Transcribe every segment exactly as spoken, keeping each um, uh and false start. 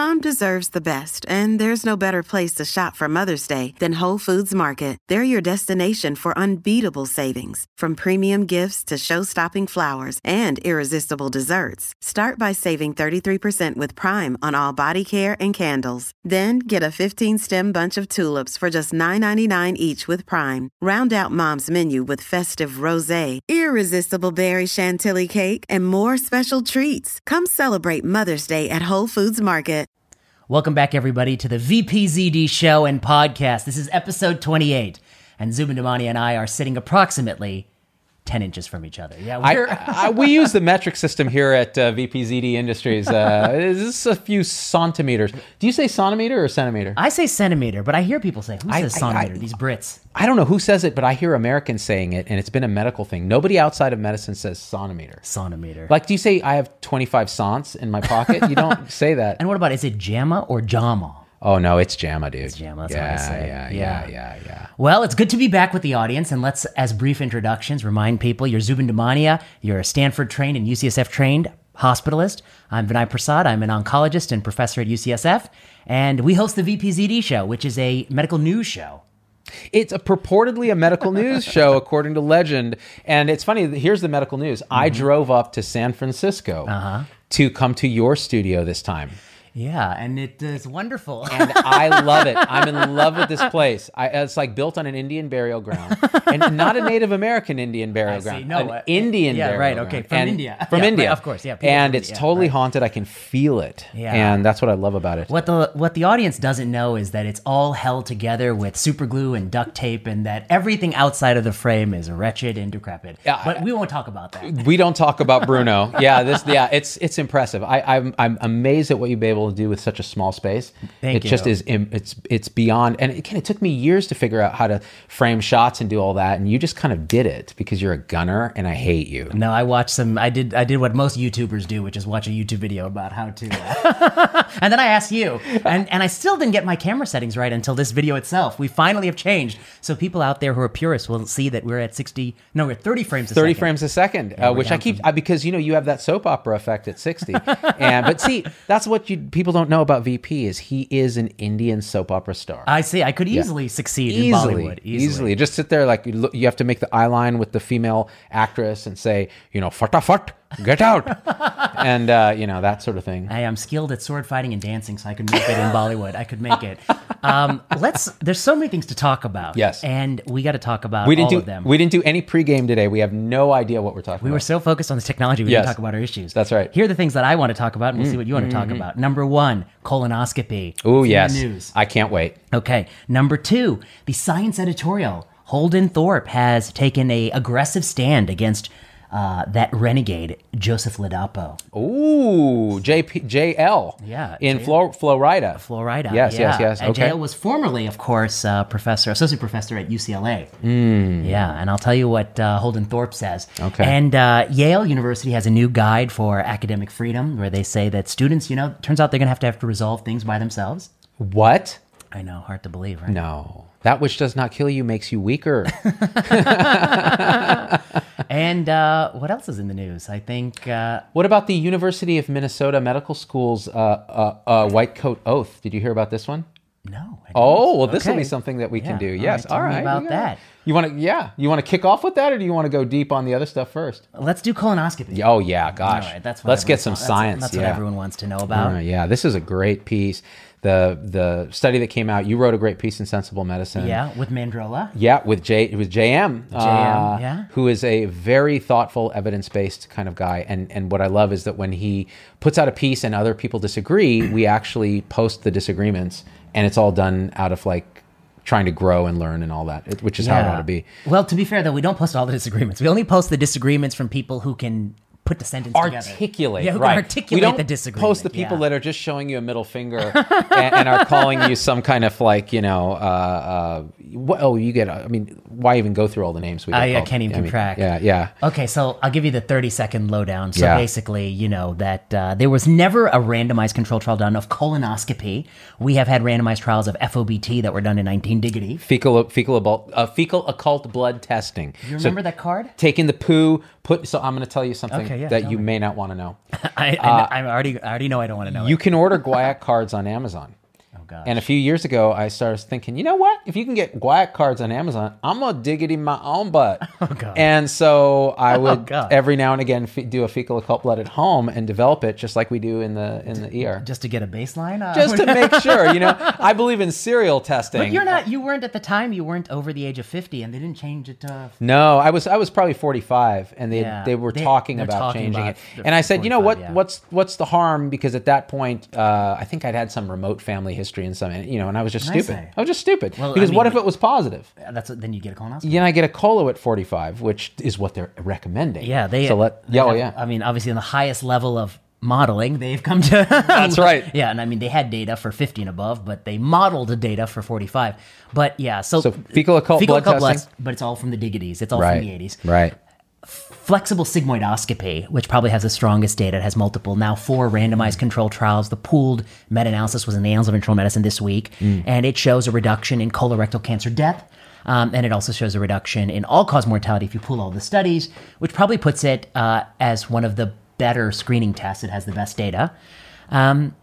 Mom deserves the best, and there's no better place to shop for Mother's Day than Whole Foods Market. They're your destination for unbeatable savings, from premium gifts to show-stopping flowers and irresistible desserts. Start by saving thirty-three percent with Prime on all body care and candles. Then get a fifteen-stem bunch of tulips for just nine ninety-nine each with Prime. Round out Mom's menu with festive rosé, irresistible berry chantilly cake, and more special treats. Come celebrate Mother's Day at Whole Foods Market. Welcome back, everybody, to the V P Z D show and podcast. This is episode twenty-eight, and Zubin Damani and I are sitting approximately ten inches from each other. Yeah, we're... I, I, we use the metric system here at uh, V P Z D Industries. Uh, this is a few centimeters. Do you say centimeter or centimeter? I say centimeter, but I hear people say, who I, says I, centimeter? I, These Brits. I don't know who says it, but I hear Americans saying it, and it's been a medical thing. Nobody outside of medicine says centimeter. Centimeter. Like, do you say I have twenty-five cents in my pocket? You don't say that. And what about, is it JAMA or JAMA? Oh, no, it's JAMA, dude. It's JAMA, that's yeah, what I say. Yeah, Yeah. yeah, yeah, yeah. Well, it's good to be back with the audience, and let's, as brief introductions, remind people you're Zubin Damania, you're a Stanford-trained and U C S F-trained hospitalist. I'm Vinay Prasad. I'm an oncologist and professor at U C S F, and we host the V P Z D show, which is a medical news show. It's a purportedly a medical news show, according to legend. And it's funny, here's the medical news. Mm-hmm. I drove up to San Francisco uh-huh. to come to your studio this time. Yeah, and it is wonderful. And I love it. I'm in love with this place. I, it's like built on an Indian burial ground. And not a Native American Indian burial I see. ground. No, an uh, Indian yeah, burial right, ground. okay, from And India. From Yeah, India. right, of course, yeah, people And from it's India, totally right. haunted. I can feel it. Yeah. And that's what I love about it. What the what the audience doesn't know is that it's all held together with super glue and duct tape, and that everything outside of the frame is wretched and decrepit. Yeah, but I- we won't talk about that. We don't talk about Bruno. Yeah, this. Yeah, it's it's impressive. I, I'm I'm amazed at what you've been able to do with such a small space. Thank it you. just is. It's it's beyond. And again, it took me years to figure out how to frame shots and do all that. And you just kind of did it because you're a gunner, and I hate you. No, I watched some. I did. I did what most YouTubers do, which is watch a YouTube video about how to. Uh, and then I asked you, and and I still didn't get my camera settings right until this video itself. We finally have changed, so people out there who are purists will see that we're at sixty. No, we're at thirty frames a thirty second. frames a second, Yeah, uh, we're which I down keep from- uh, because you know you have that soap opera effect at sixty. And but see, that's what you people don't know about V P is he is an Indian soap opera star. I see. I could easily succeed in Easily, Bollywood. easily, Just sit there like you, look, you have to make the eye line with the female actress and say, you know, fatafat, get out, and uh, you know that sort of thing. I am skilled at sword fighting and dancing, so I could make it in Bollywood. I could make it. Um, let's. There's so many things to talk about. Yes. and we got to talk about We didn't all do of them. we didn't do any pregame today. We have no idea what we're talking We about. were so focused on this technology, we Yes. didn't talk about our issues. That's right. Here are the things that I want to talk about, and we'll see what you want to talk about. Number one, colonoscopy. Oh It's in yes, the news. I can't wait. Okay. Number two, the Science editorial. Holden Thorpe has taken a aggressive stand against uh, that renegade Joseph Ladapo. Ooh, J P, J L. Yeah, in J- Flo, Florida. Florida. Yes, yeah. yes, yes. And Okay. J L was formerly, of course, uh, professor, associate professor at U C L A. Hmm. Yeah, and I'll tell you what uh, Holden Thorpe says. Okay. And uh, Yale University has a new guide for academic freedom where they say that students, you know, turns out they're going to have to have to resolve things by themselves. What? I know, hard to believe, right? No. That which does not kill you makes you weaker. And uh, what else is in the news? I think... Uh, What about the University of Minnesota Medical School's uh, uh, uh, white coat oath? Did you hear about this one? no. I didn't. Oh, well, this will Okay. be something that we Yeah. can do. All Yes. right, tell All me right. about we got that. it. You want to, yeah. You want to kick off with that, or do you want to go deep on the other stuff first? Let's do colonoscopy. Oh, yeah. Gosh. All right, that's what Let's get everyone- some that's- science. That's yeah. what everyone wants to know All about. right, yeah. This is a great piece. The the study that came out, you wrote a great piece in Sensible Medicine. Yeah, with Mandrola. Yeah, with J with J M, J M, yeah. who is a very thoughtful, evidence-based kind of guy. And and what I love is that when he puts out a piece and other people disagree, we actually post the disagreements, and it's all done out of like trying to grow and learn and all that, it- which is how it ought to be. Well, to be fair, though, we don't post all the disagreements. We only post the disagreements from people who can put the sentence together. Articulate, Yeah, who right? can articulate we don't the disagreement. post the people yeah. that are just showing you a middle finger and, and are calling you some kind of like you know, uh, uh, what, oh, you get, I mean, why even go through all the names? We I, I can't even I keep mean, track. Yeah, yeah. Okay, so I'll give you the thirty second lowdown. So Yeah. basically, you know, that uh, there was never a randomized control trial done of colonoscopy. We have had randomized trials of F O B T that were done in nineteen diggity. Fecal, fecal, occult, uh, fecal occult blood testing. You remember so, that card? Taking the poo, put, so I'm going to tell you something okay, yeah, that you me. may not want to know. I, I, uh, I already, I already know I don't want to know You it. can order Guaiac cards on Amazon. Gosh. And a few years ago, I started thinking, you know what? If you can get Guaiac cards on Amazon, I'm going to dig it in my own butt. Oh, God. And so I would oh, every now and again f- do a fecal occult blood at home and develop it just like we do in the in the E R. Just to get a baseline? Uh, Just to make sure, you know. I believe in serial testing. But you're not, you weren't at the time, you weren't over the age of fifty and they didn't change it to... No, I was I was probably forty-five and they Yeah. they were They- talking they're about talking changing about it. the And I said, you know what? forty-five, yeah. What's what's the harm? Because at that point, uh, I think I'd had some remote family history and some, you know, and I was just Nice stupid. say. I was just stupid. Well, because I what mean, if it was positive? That's Then you get a colonoscopy. Yeah, and I get a colo at forty-five, which is what they're recommending. Yeah, they... So let, they yeah, oh have- yeah. I mean, obviously on the highest level of modeling, they've come to... That's right. Yeah, and I mean, they had data for fifty and above, but they modeled the data for forty-five. But yeah, so... So fecal occult fecal blood occult testing? blood, but it's all from the diggities. It's all Right. from the eighties. Right. Flexible sigmoidoscopy, which probably has the strongest data, it has multiple, now four randomized controlled trials. The pooled meta-analysis was in the Annals of Internal Medicine this week, Mm. and it shows a reduction in colorectal cancer death, um, and it also shows a reduction in all-cause mortality if you pool all the studies, which probably puts it uh, as one of the better screening tests. It has the best data. Um,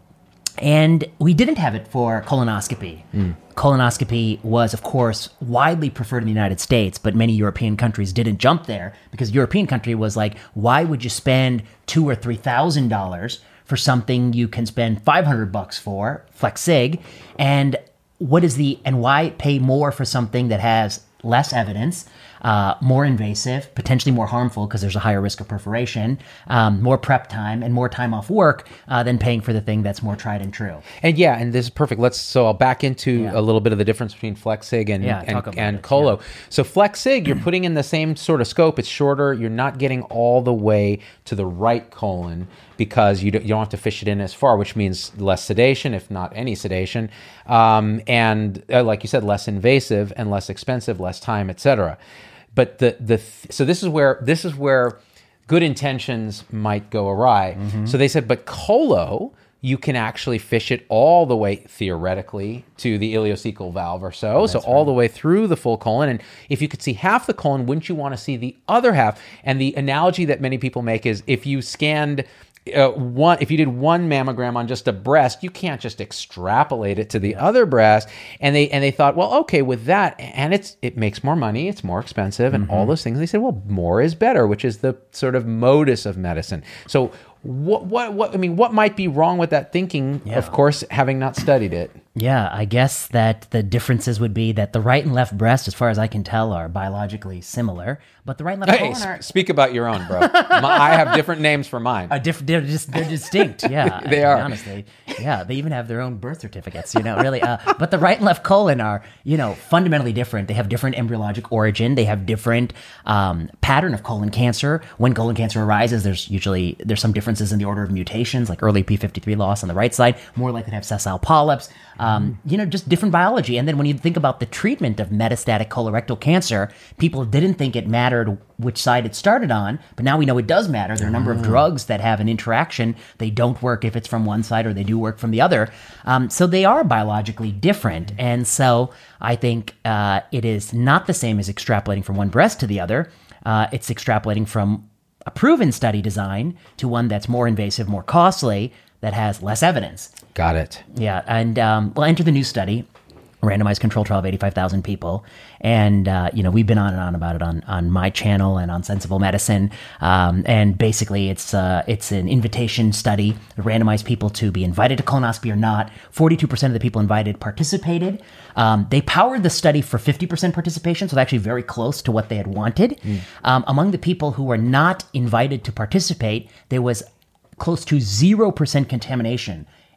and we didn't have it for colonoscopy. Mm. Colonoscopy was, of course, widely preferred in the United States, but many European countries didn't jump there because European country was like, why would you spend two or three thousand dollars for something you can spend five hundred bucks for, FlexSig, and what is the and why pay more for something that has less evidence, uh, more invasive, potentially more harmful because there's a higher risk of perforation, um, more prep time, and more time off work uh, than paying for the thing that's more tried and true. And yeah, and this is perfect. Let's so I'll back into Yeah. a little bit of the difference between FlexSig and Yeah, and, talk about and it, Colo. yeah. So FlexSig, you're putting in the same sort of scope. It's shorter. You're not getting all the way to the right colon because you don't, you don't have to fish it in as far, which means less sedation, if not any sedation, um, and uh, like you said, less invasive and less expensive, less time, et cetera. But the the th- so this is where this is where good intentions might go awry. Mm-hmm. So they said, but Colo, you can actually fish it all the way theoretically to the ileocecal valve or so, so all the way through the full colon. And if you could see half the colon, wouldn't you want to see the other half? And the analogy that many people make is if you scanned uh, one, if you did one mammogram on just a breast, you can't just extrapolate it to the other breast. And they and they thought, well, okay, with that, and it's it makes more money, it's more expensive, and all those things. And they said, well, more is better, which is the sort of modus of medicine. So what what what I mean, what might be wrong with that thinking? Yeah. Of course, having not studied it. Yeah, I guess that the differences would be that the right and left breast, as far as I can tell, are biologically similar, but the right and left Hey, colon are, sp- speak about your own, bro. My, I have different names for mine. are different. They're just they're distinct. Yeah, They to be are. honestly. Yeah, they even have their own birth certificates. You know, really. Uh, but the right and left colon are, you know, fundamentally different. They have different embryologic origin. They have different um, pattern of colon cancer. When colon cancer arises, there's usually there's some differences in the order of mutations, like early p fifty-three loss on the right side, more likely to have sessile polyps. Um, you know, just different biology. And then when you think about the treatment of metastatic colorectal cancer, people didn't think it mattered which side it started on, but now we know it does matter. There are a number of drugs that have an interaction. They don't work if it's from one side or they do work from the other. Um, so they are biologically different. And so I think uh, it is not the same as extrapolating from one breast to the other. Uh, it's extrapolating from a proven study design to one that's more invasive, more costly, that has less evidence. Got it. Yeah, and um, we'll enter the new study, a randomized control trial of eighty-five thousand people. And, uh, you know, we've been on and on about it on, on my channel and on Sensible Medicine. Um, and basically, it's uh, it's an invitation study, randomized people to be invited to colonoscopy or not. forty-two percent of the people invited participated. Um, they powered the study for fifty percent participation, so actually very close to what they had wanted. Mm. Um, among the people who were not invited to participate, there was close to zero percent contamination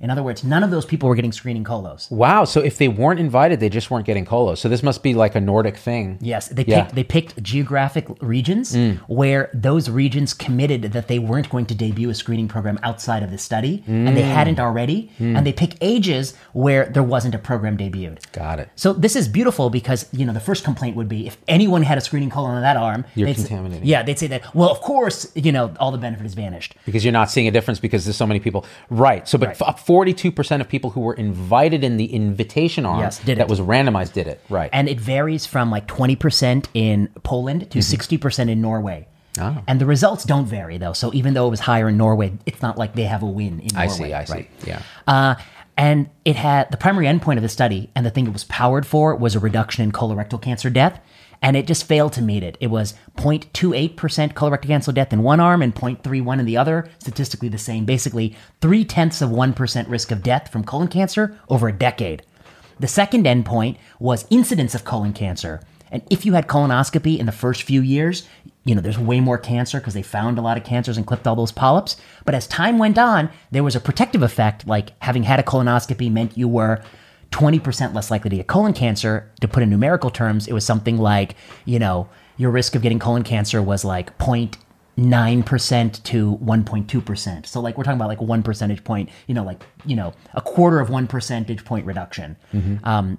In other words, none of those people were getting screening colos. Wow. So if they weren't invited, they just weren't getting colos. So this must be like a Nordic thing. Yes, they Yeah. picked they picked geographic regions where those regions committed that they weren't going to debut a screening program outside of the study, and they hadn't already. And they pick ages where there wasn't a program debuted. Got it. So this is beautiful because, you know, the first complaint would be if anyone had a screening colon on that arm, You're they'd say- contaminating. yeah, they'd say that, well, of course, you know, all the benefit has vanished. Because you're not seeing a difference because there's so many people. Right. So, but Right. f- forty-two percent of people who were invited in the invitation arm Yes, did that it. was randomized did it. Right. And it varies from like twenty percent in Poland to sixty percent in Norway. Oh. And the results don't vary though. So even though it was higher in Norway, it's not like they have a win in Norway. I see. I see. right? Yeah. Uh, and it had the primary endpoint of the study, and the thing it was powered for was a reduction in colorectal cancer death, and it just failed to meet it. It was zero point two eight percent colorectal cancer death in one arm and zero point three one in the other, statistically the same. Basically, three tenths of one percent risk of death from colon cancer over a decade. The second endpoint was incidence of colon cancer. And if you had colonoscopy in the first few years, you know, there's way more cancer because they found a lot of cancers and clipped all those polyps. But as time went on, there was a protective effect, like having had a colonoscopy meant you were twenty percent less likely to get colon cancer. To put in numerical terms, it was something like, you know, your risk of getting colon cancer was like zero point nine percent to one point two percent. So like we're talking about like one percentage point, you know, like, you know, a quarter of one percentage point reduction. Um,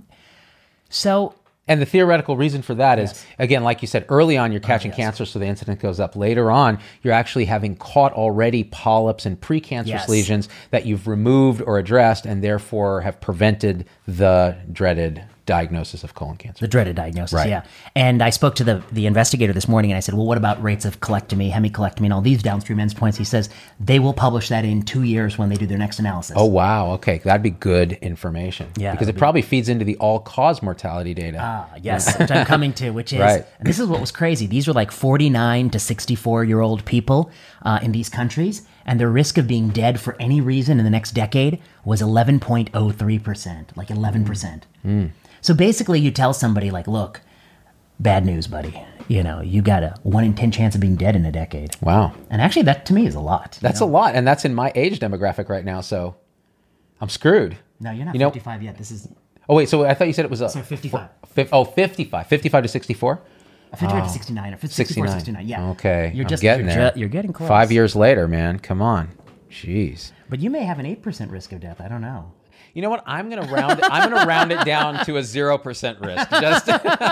so... And the theoretical reason for that is, again, like you said, early on, you're catching cancer, so the incidence goes up. Later on, you're actually having caught already polyps and precancerous Yes. lesions that you've removed or addressed and therefore have prevented the dreaded diagnosis of colon cancer. The dreaded diagnosis, Right. yeah. And I spoke to the, the investigator this morning and I said, well, what about rates of colectomy, hemicolectomy, and all these downstream endpoints? He says they will publish that in two years when they do their next analysis. Oh, wow. Okay. That'd be good information. Yeah, Because it that'd be- probably feeds into the all-cause mortality data. Ah, yes, which I'm coming to, which is, Right. and this is what was crazy. These were like forty-nine to sixty-four-year-old people uh, in these countries, and their risk of being dead for any reason in the next decade was eleven point oh three percent, like eleven percent. Mm. So basically you tell somebody like, look, bad news, buddy. You know, you got a one in ten chance of being dead in a decade. Wow. And actually that to me is a lot. That's a lot. And that's in my age demographic right now, so I'm screwed. No, you're not You know- fifty-five yet. This is Oh, wait. So I thought you said it was a... So fifty-five. Fif- oh, fifty-five. fifty-five to sixty-four? fifty-five to sixty-nine or sixty-four to sixty-nine. Yeah. Okay. You're I'm just getting you're, there. ju- you're getting close. Five years later, man. Come on. Jeez. But you may have an eight percent risk of death. I don't know. You know what? I'm gonna round. It, I'm gonna round it down to a zero percent risk. Just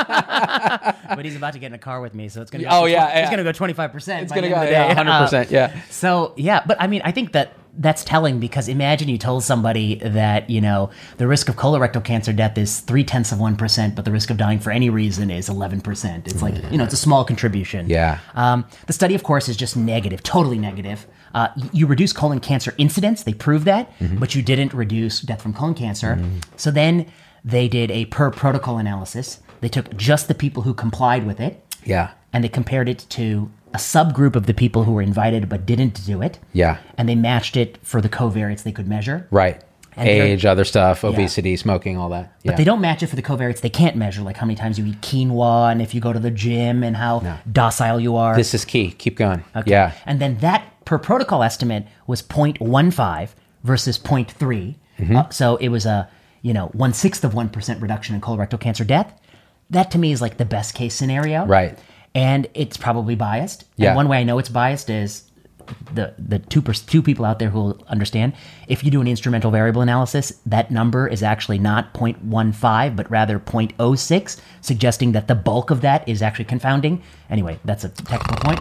But he's about to get in a car with me, so it's gonna. Go Oh, yeah, it's yeah. gonna go twenty-five percent. it's gonna go yeah, one hundred percent. Yeah. So yeah, but I mean, I think that that's telling because imagine you told somebody that you know the risk of colorectal cancer death is three tenths of one percent, but the risk of dying for any reason is eleven percent. It's like you know, it's a small contribution. Yeah. Um, the study, of course, is just negative, totally negative. Uh, y- you reduce colon cancer incidence, they proved that, but you didn't reduce death from colon cancer. So then they did a per protocol analysis. They took just the people who complied with it, Yeah. and they compared it to a subgroup of the people who were invited but didn't do it. Yeah. And they matched it for the covariates they could measure. Right. And they're- Age, other stuff, obesity, smoking, all that. Yeah. But they don't match it for the covariates they can't measure, like how many times you eat quinoa and if you go to the gym and how docile you are. This is key. Keep going. Okay. Yeah. And then that per protocol estimate was zero point one five versus zero point three. Mm-hmm. Uh, so it was a, you know, one sixth of one percent reduction in colorectal cancer death. That to me is like the best case scenario. Right. And it's probably biased. Yeah. And one way I know it's biased is the the two per, two people out there who will understand. If you do an instrumental variable analysis, that number is actually not zero point one five, but rather zero point zero six, suggesting that the bulk of that is actually confounding. Anyway, that's a technical point.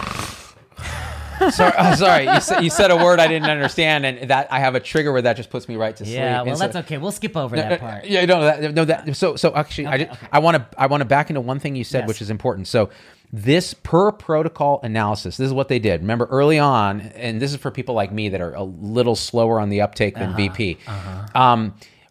sorry, oh, sorry. You said, you said a word I didn't understand, and that I have a trigger where that just puts me right to sleep. Yeah, well, And so- that's okay. We'll skip over that part. Yeah, no, that, no, that. So, so actually, I, did, I want to, I want to back into one thing you said, Yes. which is important. So, this per protocol analysis, this is what they did. Remember, early on, and this is for people like me that are a little slower on the uptake than V P. Um,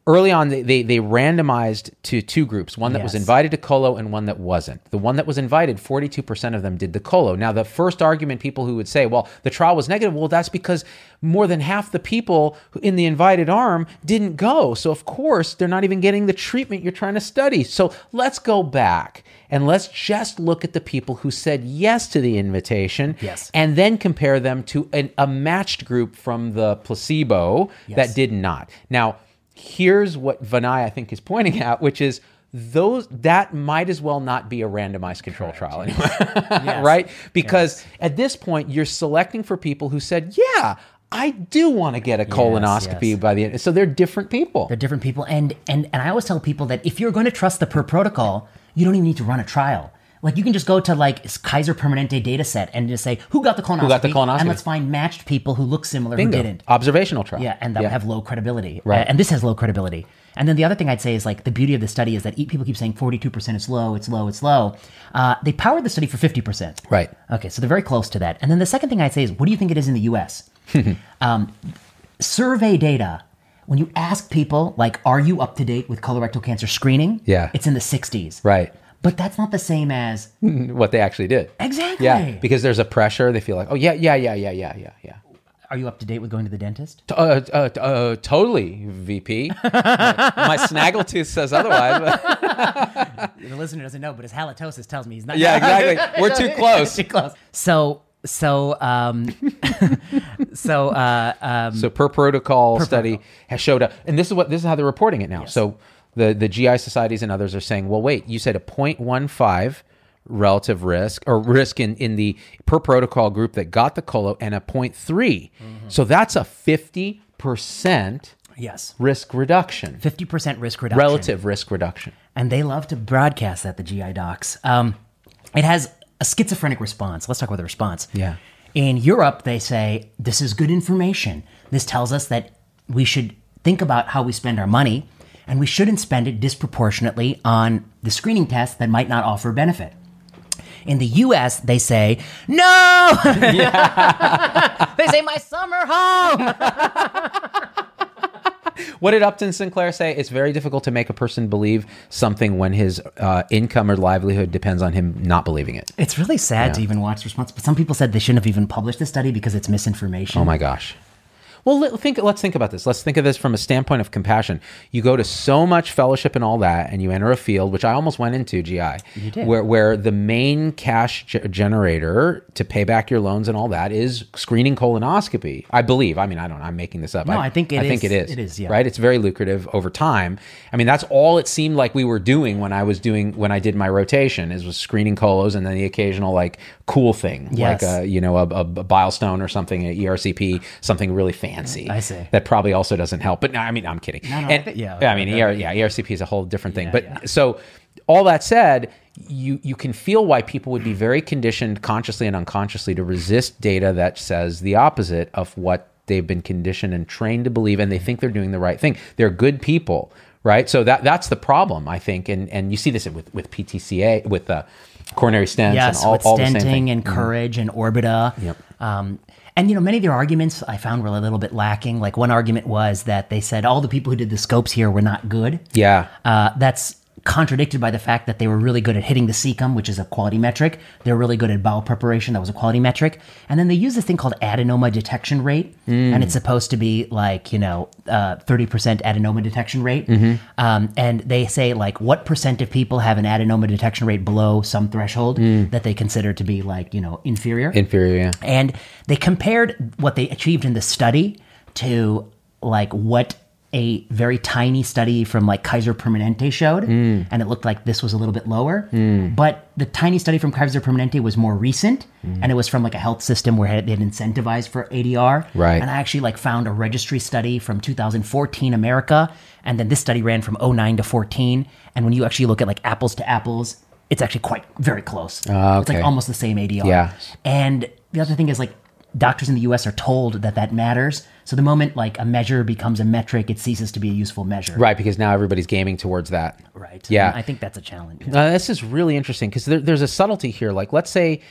early on, they, they, they randomized to two groups, one that was Yes. invited to colo and one that wasn't. The one that was invited, forty-two percent of them did the colo. Now, the first argument people who would say, well, the trial was negative, well, that's because more than half the people in the invited arm didn't go. So, of course, they're not even getting the treatment you're trying to study. So let's go back and let's just look at the people who said yes to the invitation Yes. and then compare them to an, a matched group from the placebo Yes. that did not. Now, here's what Vinay, I think, is pointing out, which is those that might as well not be a randomized control trial anymore, Yes. right? Because at this point, you're selecting for people who said, yeah, I do want to get a colonoscopy yes. by the end. So they're different people. They're different people. And, and, and I always tell people that if you're going to trust the per protocol, you don't even need to run a trial. Like you can just go to like Kaiser Permanente data set and just say, who got the colonoscopy? got the colonoscopy? And let's find matched people who look similar Bingo. who didn't. Observational trial. Yeah, and that would have low credibility. Right. Uh, and this has low credibility. And then the other thing I'd say is like the beauty of the study is that e- people keep saying forty-two percent is low, it's low, it's low. Uh, they powered the study for fifty percent. Right. Okay, so they're very close to that. And then the second thing I'd say is, what do you think it is in the U S? um, survey data, when you ask people, like, are you up to date with colorectal cancer screening? Yeah. It's in the sixties. Right. But that's not the same as, What they actually did. exactly. Yeah. Because there's a pressure. They feel like, oh, yeah, yeah, yeah, yeah, yeah, yeah, yeah. Are you up to date with going to the dentist? Uh, uh, uh, totally, V P. my, my snaggletooth says otherwise. But The listener doesn't know, but his halitosis tells me he's not. yeah, exactly. We're too close. Too close. So, so, um, so, uh, um, So per protocol study has showed up, and this is what this is how they're reporting it now. So the the G I societies and others are saying, well, wait, you said a zero point one five relative risk or risk in, in the per protocol group that got the colo and a zero point three. Mm-hmm. So that's a fifty percent yes, risk reduction, fifty percent risk reduction. relative risk reduction. And they love to broadcast that, the G I docs. Um, it has a schizophrenic response. Let's talk about the response. Yeah. In Europe, they say, this is good information. This tells us that we should think about how we spend our money, and we shouldn't spend it disproportionately on the screening test that might not offer benefit. In the U S, they say, no! They say, my summer home! What did Upton Sinclair say? It's very difficult to make a person believe something when his uh, income or livelihood depends on him not believing it. It's really sad to even watch the response, but some people said they shouldn't have even published the study because it's misinformation. Oh my gosh. Well, let, think, let's think about this. Let's think of this from a standpoint of compassion. You go to so much fellowship and all that, and you enter a field, which I almost went into, G I, You did. where where the main cash ge- generator to pay back your loans and all that is screening colonoscopy. I believe. I mean, I don't know. I'm making this up. No, I think it I think is. it is. It is, yeah. Right? It's very lucrative over time. I mean, that's all it seemed like we were doing when I was doing when I did my rotation is was screening colos and then the occasional like cool thing, Yes. like a you know a, a, a Bilestone or something, a E R C P, something really fancy. I see. That probably also doesn't help. But no, I mean, I'm kidding. No, no, And- I think- yeah, I mean, okay. E R, yeah, E R C P is a whole different thing. Yeah, but yeah. so all that said, you you can feel why people would be very conditioned consciously and unconsciously to resist data that says the opposite of what they've been conditioned and trained to believe, and they think they're doing the right thing. They're good people, right? So that that's the problem, I think. And and you see this with, with P T C A, with the coronary stents Yes, and all, with all the same stenting thing. and Courage and Orbita. Yep. Um, and, you know, many of their arguments I found were a little bit lacking. Like one argument was that they said all the people who did the scopes here were not good. Yeah. Uh, that's contradicted by the fact that they were really good at hitting the cecum, which is a quality metric. They're really good at bowel preparation. That was a quality metric. And then they use this thing called adenoma detection rate. Mm. And it's supposed to be like, you know, uh, thirty percent adenoma detection rate. Mm-hmm. Um, and they say like what percent of people have an adenoma detection rate below some threshold Mm. that they consider to be like, you know, inferior. Inferior, yeah. And they compared what they achieved in the study to like what a very tiny study from like Kaiser Permanente showed. Mm. And it looked like this was a little bit lower. But the tiny study from Kaiser Permanente was more recent. Mm. And it was from like a health system where they had incentivized for A D R. Right. And I actually like found a registry study from two thousand fourteen America. And then this study ran from oh nine to fourteen. And when you actually look at like apples to apples, it's actually quite very close. Ah, It's like okay. almost the same A D R. Yeah. And the other thing is like doctors in the U S are told that that matters. So the moment like a measure becomes a metric, it ceases to be a useful measure. Right, because now everybody's gaming towards that. Right. Yeah. And I think that's a challenge. Uh, this is really interesting because there, there's a subtlety here. Like, let's say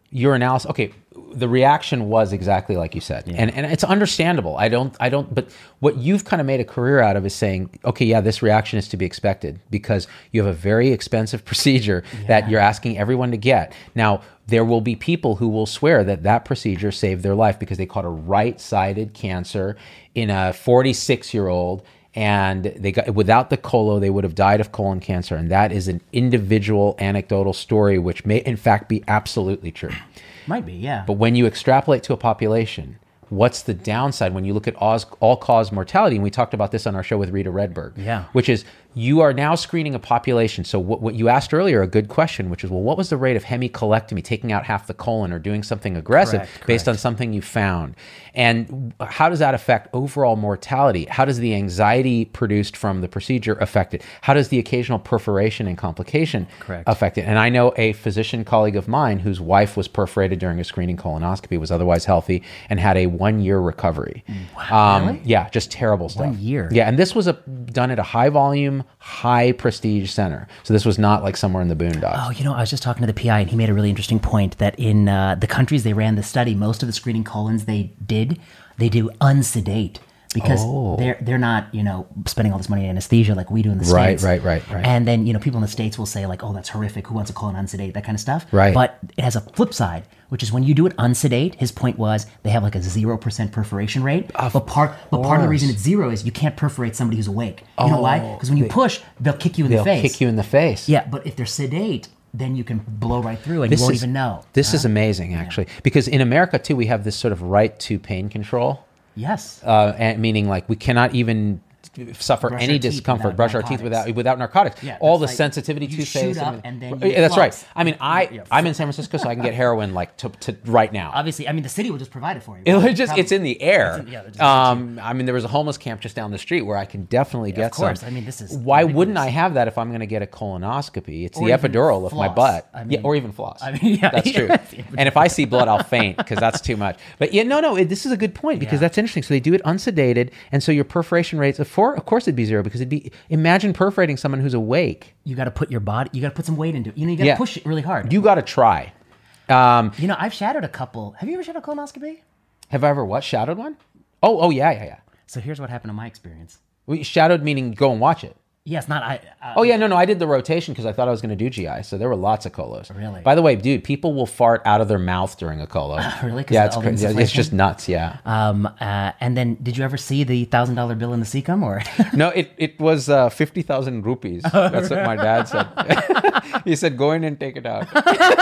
your analysis, okay, the reaction was exactly like you said. Yeah. And and it's understandable. I don't, I don't, but what you've kind of made a career out of is saying, okay, yeah, this reaction is to be expected because you have a very expensive procedure yeah. that you're asking everyone to get. Now, there will be people who will swear that that procedure saved their life because they caught a right-sided cancer in a forty-six-year-old, and they got without the colo, they would have died of colon cancer. And that is an individual anecdotal story, which may in fact be absolutely true. Might be, yeah. But when you extrapolate to a population, what's the downside when you look at all-cause mortality? And we talked about this on our show with Rita Redberg. Yeah. Which is, you are now screening a population. So what, what you asked earlier, a good question, which is, well, what was the rate of hemicolectomy, taking out half the colon or doing something aggressive Correct, based correct. on something you found? And how does that affect overall mortality? How does the anxiety produced from the procedure affect it? How does the occasional perforation and complication Correct. affect it? And I know a physician colleague of mine whose wife was perforated during a screening colonoscopy, was otherwise healthy, and had a one-year recovery. Wow, Um, really? Yeah, just terrible stuff. One year? Yeah, and this was a, done at a high-volume, high-prestige center. So this was not like somewhere in the boondocks. Oh, you know, I was just talking to the P I, and he made a really interesting point that in uh, the countries they ran the study, most of the screening colons they did, they do unsedate because Oh. they're they're not, you know, spending all this money on anesthesia like we do in the Right, States. right, right, right. And then, you know, people in the States will say like, oh, that's horrific. Who wants a colon unsedate? That kind of stuff. Right. But it has a flip side, which is when you do it unsedate, his point was they have like a zero percent perforation rate. Of but part but part of the course. reason it's zero is you can't perforate somebody who's awake. You know why? Because when you push, they'll kick you in They'll the face. kick you in the face. Yeah, but if they're sedate, then you can blow right through and you won't is, even know. This is amazing, actually, because in America too, we have this sort of right to pain control, Yes. uh, and meaning like we cannot even suffer Brush any our teeth discomfort, without brush our teeth narcotics. without without narcotics. Yeah, All that's the like sensitivity you toothpaste. shoot up and, and then you Yeah, that's right. floss. I mean, I Yeah. I'm in San Francisco, so I can get heroin like to, to right now. Obviously, I mean, the city will just provide it for you. It Probably- was just it's in the air. It's in- yeah, they're just- um, I mean, there was a homeless camp just down the street where I can definitely get of course. some. I mean, this is Why wouldn't ridiculous. I have that if I'm going to get a colonoscopy? It's Or the even epidural of my floss. butt. I yeah, mean- or even floss. I mean, yeah, that's true. yeah. And if I see blood, I'll faint because that's too much. But yeah, no, no, it, this is a good point because Yeah. that's interesting. So they do it unsedated, and so your perforation rates, of course, of course, it'd be zero because it'd be. Imagine perforating someone who's awake. You got to put your body, you got to put some weight into it. You know, you got to Yeah. push it really hard. You got to try. Um, You know, I've shadowed a couple. Have you ever shadowed a colonoscopy? have I ever what shadowed one? Oh, oh yeah, yeah, yeah. So here's what happened in my experience. We shadowed meaning go and watch it. Yes, not I. Uh, Oh yeah, no, no. I did the rotation because I thought I was going to do G I. So there were lots of colos. Really? By the way, dude, people will fart out of their mouth during a colo. Really? 'Cause Yeah, of it's all the crazy. It's insufflation? just nuts. Yeah. Um, uh, and then, did you ever see the thousand dollar bill in the Seacom or? No, it it was uh, fifty thousand rupees. That's what my dad said. He said, "Go in and take it out.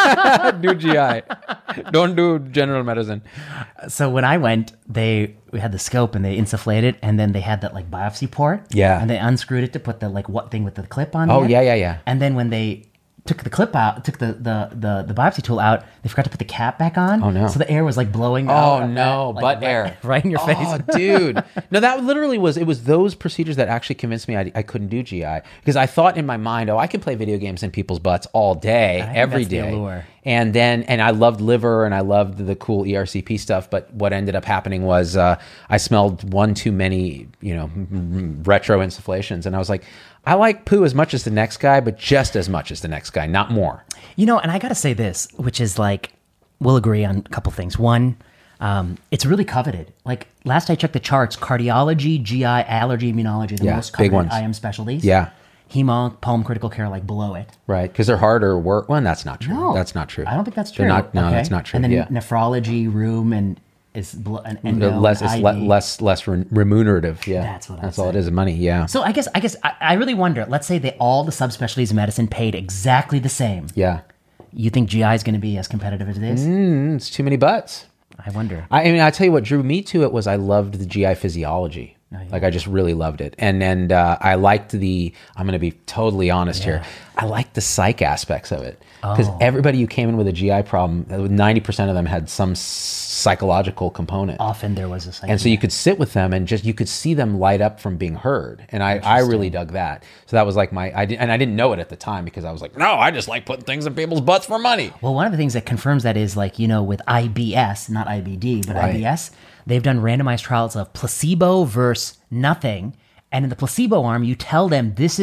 Do G I. Don't do general medicine." So when I went, they we had the scope and they insufflated, and then they had that like biopsy port. Yeah. And they unscrewed it to put the like what thing with the clip on. Oh, there. yeah, yeah, yeah. And then when they took the clip out, took the the the, the biopsy tool out, they forgot to put the cap back on. Oh, no. So the air was like blowing. Oh out of no, that, like, butt right, air right in your face. Oh, dude. No, that literally was. It was those procedures that actually convinced me I, I couldn't do G I because I thought in my mind, oh, I can play video games in people's butts all day, think every that's the day. allure. And then, and I loved liver and I loved the cool E R C P stuff. But what ended up happening was uh, I smelled one too many, you know, m- m- retro insufflations, and I was like, I like poo as much as the next guy, but just as much as the next guy, not more. You know, and I got to say this, which is like, we'll agree on a couple things. One, um, it's really coveted. Like last I checked the charts, cardiology, G I, allergy, immunology, the Yeah, most big coveted ones. I M specialties. Yeah. Hemo, palm, critical care, like below it. Right, because they're harder work. Well, that's not true. No, That's not true. I don't think that's They're true. not- no, Okay. that's not true. And then Yeah. nephrology, rheum, and is blo- and endo, less and it's I V. le- less less re- remunerative. Yeah, That's what I'm That's all it saying. is. Money. Yeah. So I guess I guess I, I really wonder. Let's say they all the subspecialties of medicine paid exactly the same. Yeah. You think G I is going to be as competitive as it is? Mm, it's too many butts. I wonder. I, I mean, I tell you what drew me to it was I loved the G I physiology. Oh, yeah. Like I just really loved it, and and uh, I liked the. I'm going to be totally honest here. I liked the psych aspects of it because Oh. everybody who came in with a G I problem, ninety percent of them had some s- psychological component. Often there was a psych- And so you could sit with them and just you could see them light up from being heard, and I, I really dug that. So that was like my I did, and I didn't know it at the time because I was like, no, I just like putting things in people's butts for money. Well, one of the things that confirms that is like, you know, with I B S, not I B D, but Right. I B S, they've done randomized trials of placebo versus nothing. And in the placebo arm, you tell them this is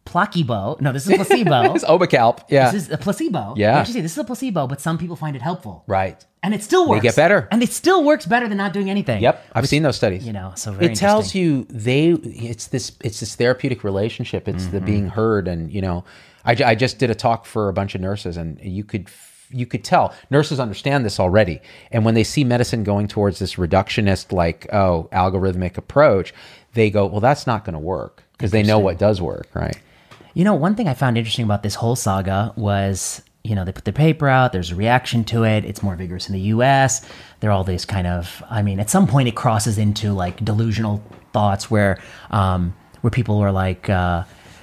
placebo. No, this is placebo. It's Obacalp. Yeah. This is a placebo. Yeah. You actually say this is a placebo, but some people find it helpful. Right. And it still works. get better. And it still works better than not doing anything. Yep. I've seen those studies. You know, so very it tells interesting. you they it's this it's this therapeutic relationship. It's mm-hmm. the being heard. And, you know, I, I just did a talk for a bunch of nurses, and you could you could tell nurses understand this already. And when they see medicine going towards this reductionist, like, oh, algorithmic approach, they go, well, that's not going to work, because they know what does work, right? You know, one thing I found interesting about this whole saga was, you know, they put their paper out, there's a reaction to it, it's more vigorous in the U S. There are all these kind of, I mean, at some point it crosses into like delusional thoughts where um, where people are like, uh,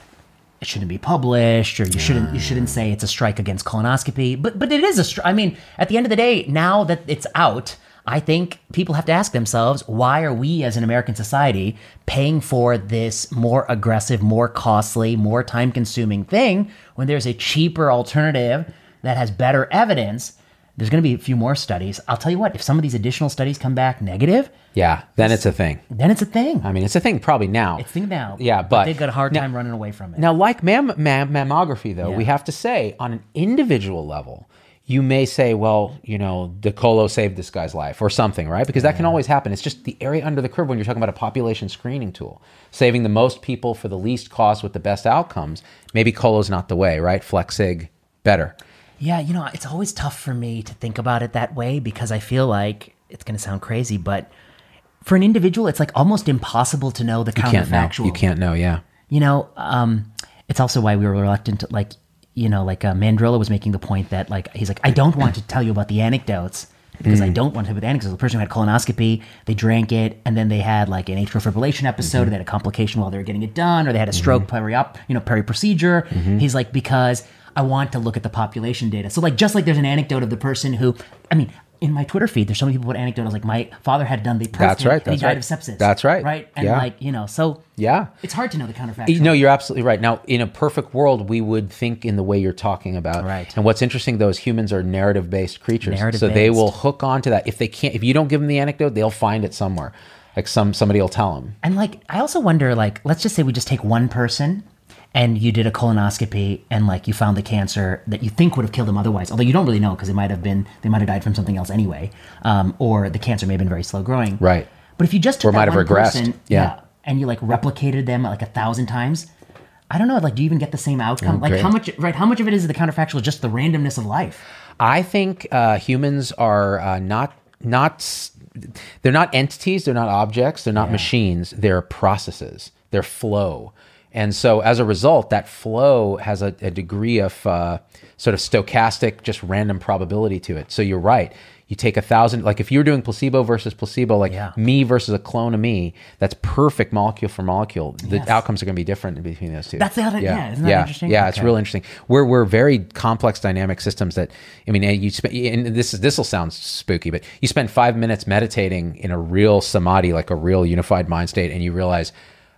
it shouldn't be published, or you shouldn't you shouldn't say it's a strike against colonoscopy. But but it is a strike. I mean, at the end of the day, now that it's out, I think people have to ask themselves, why are we as an American society paying for this more aggressive, more costly, more time-consuming thing when there's a cheaper alternative that has better evidence? There's going to be a few more studies. I'll tell you what, if some of these additional studies come back negative, yeah, then it's a thing. then it's a thing. I mean, it's a thing probably now. It's a thing now. Yeah, but they've got a hard now, time running away from it. Now, like mam- mam- mammography, though, Yeah. we have to say, on an individual level, you may say, well, you know, the colo saved this guy's life or something, right? Because that yeah. can always happen. It's just the area under the curve when you're talking about a population screening tool. Saving the most people for the least cost with the best outcomes. Maybe colo's not the way, right? Flexig, better. Yeah, you know, it's always tough for me to think about it that way, because I feel like, it's going to sound crazy, but for an individual, it's like almost impossible to know the you can't counterfactual. know. You can't know, yeah. You know, um, it's also why we were reluctant to, like, you know, like uh, Mandrilla was making the point that, like, he's like, I don't want to tell you about the anecdotes, because mm. I don't want to tell you about the anecdotes. The person who had colonoscopy, they drank it, and then they had like an atrial fibrillation episode, mm-hmm. or they had a complication while they were getting it done, or they had a stroke mm-hmm. peri-op, you know, peri-procedure. Mm-hmm. He's like, because I want to look at the population data. So like, just like there's an anecdote of the person who, I mean, in my Twitter feed, there's so many people put anecdotes like, my father had done the That's right. and he That's died right. of sepsis. That's right. Right. And yeah. like, you know, so yeah, it's hard to know the counterfactual. No, you're absolutely right. Now, in a perfect world, we would think in the way you're talking about. Right. And what's interesting, though, is humans are narrative-based creatures. Narrative so they based. will hook onto that. If they can't, if you don't give them the anecdote, they'll find it somewhere. Like some somebody will tell them. And like, I also wonder, like, let's just say we just take one person and you did a colonoscopy and like you found the cancer that you think would have killed them otherwise, although you don't really know, because it might have been, they might have died from something else anyway, um, or the cancer may have been very slow growing. Right. But if you just took or that might have one regressed. person, yeah. yeah, and you like replicated them like a thousand times, I don't know, like, do you even get the same outcome? Oh, like great. how much, right? How much of it is the counterfactual, just the randomness of life? I think uh, humans are uh, not not they're not entities, they're not objects, they're not Yeah. machines, they're processes, they're flow. And so as a result, that flow has a, a degree of uh, sort of stochastic, just random probability to it. So you're right. You take a thousand, like if you're doing placebo versus placebo, like Yeah. me versus a clone of me, that's perfect molecule for molecule. The Yes. outcomes are going to be different between those two. That's the other- yeah, isn't that yeah. interesting? Yeah, it's Okay. real interesting. We're we're very complex dynamic systems that, I mean, you spend, and this is this will sound spooky, but you spend five minutes meditating in a real samadhi, like a real unified mind state, and you realize,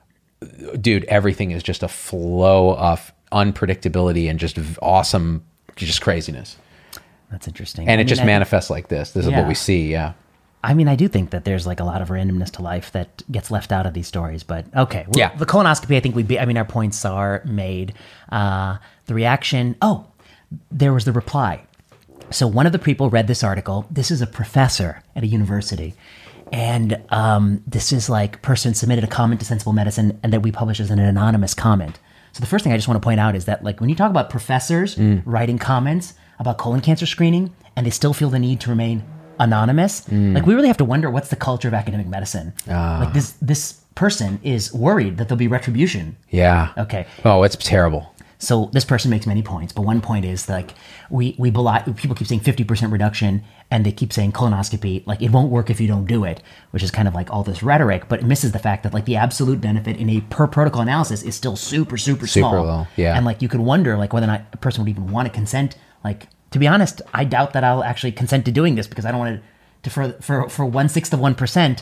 dude, everything is just a flow of unpredictability and just awesome, just craziness. That's interesting. And I it mean, just I- manifests like this. This is Yeah. what we see. Yeah. I mean, I do think that there's like a lot of randomness to life that gets left out of these stories, but okay. Well, Yeah. The colonoscopy, I think we be, I mean, our points are made. Uh, the reaction, oh, there was the reply. So one of the people read this article. This is a professor at a university. And um, this is like, person submitted a comment to Sensible Medicine, and that we publish as an anonymous comment. So the first thing I just want to point out is that, like, when you talk about professors Mm. writing comments about colon cancer screening, and they still feel the need to remain anonymous, mm. like, we really have to wonder what's the culture of academic medicine. Ah. Like, this this person is worried that there'll be retribution. Yeah. Okay. Oh, it's terrible. So this person makes many points, but one point is like, we we belie, people keep saying fifty percent reduction, and they keep saying colonoscopy, like, it won't work if you don't do it, which is kind of like all this rhetoric, but it misses the fact that, like, the absolute benefit in a per protocol analysis is still super, super, Super small. low, yeah. And like, you could wonder like whether or not a person would even want to consent. Like, to be honest, I doubt that I'll actually consent to doing this, because I don't want to, to for, for, for one sixth of one percent,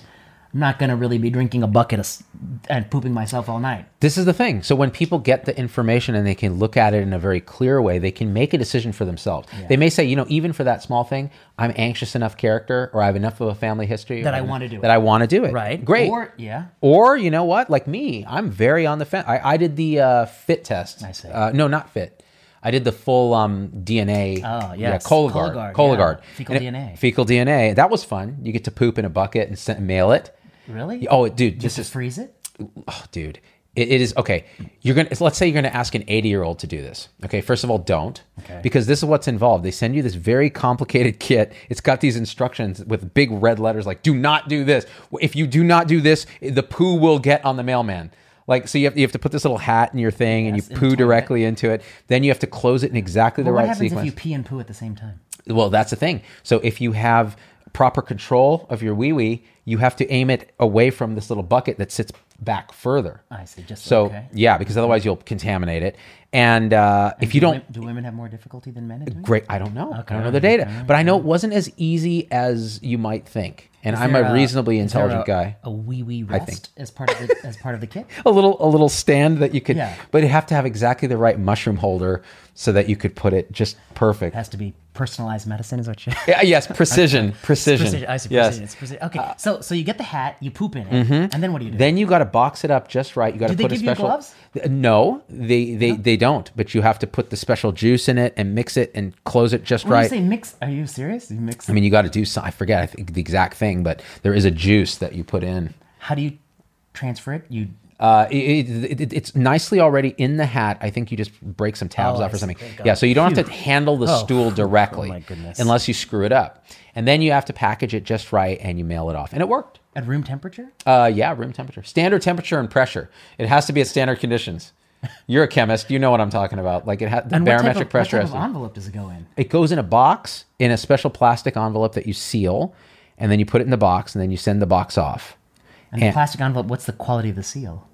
I'm not going to really be drinking a bucket of, s- and pooping myself all night. This is the thing. So when people get the information and they can look at it in a very clear way, they can make a decision for themselves. Yeah. They may say, you know, even for that small thing, I'm anxious enough character, or I have enough of a family history That or I wanna do that it. I want to do it. Right. Great. Or, yeah. Or you know what? Like me, I'm very on the fence. I, I did the uh, fit test. I see. Uh, no, not fit. I did the full um, D N A. Oh, yes. Yeah, Cologuard. Cologuard, Cologuard. yeah. Fecal And D it- N A. Fecal D N A. That was fun. You get to poop in a bucket and send, mail it. Really? Oh, dude, Just this to is freeze it? oh, dude. It, it is okay. You're gonna let's say you're gonna ask an eighty year old to do this. Okay, first of all, don't. Okay. Because this is what's involved. They send you this very complicated kit. It's got these instructions with big red letters like, "Do not do this. If you do not do this, the poo will get on the mailman." Like, so you have you have to put this little hat in your thing and Yes, you in poo the toilet. directly into it. Then you have to close it in exactly the Well, what right happens sequence. if you pee and poo at the same time? Well, that's the thing. So if you have proper control of your wee wee, you have to aim it away from this little bucket that sits back further. I see. Just So okay. yeah, because otherwise you'll contaminate it. And uh, if you do don't, women, do women have more difficulty than men? At doing it? great. I don't know. I Okay, don't know the data, but I know it wasn't as easy as you might think. And Is I'm there a reasonably is there intelligent a- guy. A wee wee I think. rest as part of the as part of the kit. A little, a little stand that you could, Yeah. but you have to have exactly the right mushroom holder so that you could put it just perfect. It has to be personalized medicine, is what you. Yeah, yes, precision, precision. Precision. I see. Yes. Precision. It's precision. Okay, so so you get the hat, you poop in it, and then what do you do? Then you got to box it up just right. You got to Do they put a give you special. gloves? No, they they, they don't. But you have to put the special juice in it and mix it and close it just when right. you say mix, are you serious? You mix. I mean, you got to do some. I forget I think the exact thing, but there is a juice that you put in. How do you transfer it? You Uh, it, it, it, it's nicely already in the hat. I think you just break some tabs Oh, off I or see. something. Thank God. Yeah, so you don't have to Phew. handle the Oh, stool phew. directly, Oh, my goodness. unless you screw it up. And then you have to package it just right and you mail it off. And it worked. at room temperature? Uh, yeah, room temperature, standard temperature and pressure. It has to be at standard conditions. You're a chemist, you know what I'm talking about. Like it has the And what type barometric of, pressure. What has type to- of envelope does it go in? It goes in a box in a special plastic envelope that you seal, and then you put it in the box, and then you send the box off. And the And- plastic envelope. What's the quality of the seal?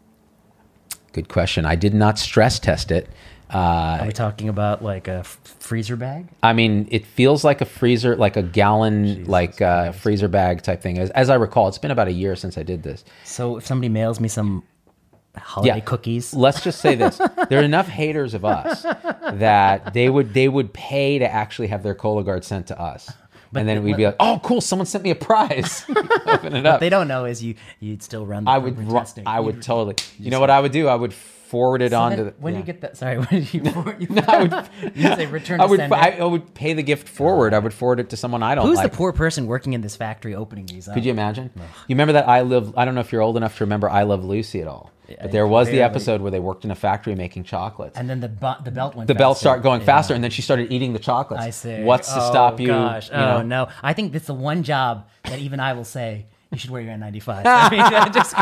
Good question. I did not stress test it. Uh, Are we talking about like a f- freezer bag? I mean, it feels like a freezer, like a gallon, like uh, freezer bag type thing. As, as I recall, it's been about a year since I did this. So if somebody mails me some holiday Yeah. cookies, Let's just say this: there are enough haters of us that they would they would pay to actually have their Cologuard sent to us, and then we'd be like, "Oh, cool! Someone sent me a prize." Open it up. they don't know is you you'd still run the I would, appropriate ru- testing. I would You'd- totally. You know what I would do? I would forward it So on then to. The, when yeah. you get that, sorry, when did you, you, I would, you say return I to would, sender? I, I would pay the gift forward. I would forward it to someone I don't Who's like. the poor person working in this factory opening these up? Could you imagine? You remember that I Live, I don't know if you're old enough to remember I Love Lucy at all. But there was the barely. episode where they worked in a factory making chocolates. And then the bu- the belt went the belt faster. started going Yeah. faster, and then she started eating the chocolates. I see. What's to Oh, stop you? Gosh. you Oh, know? no. I think that's the one job that even I will say, you should wear your N ninety-five. I mean, I just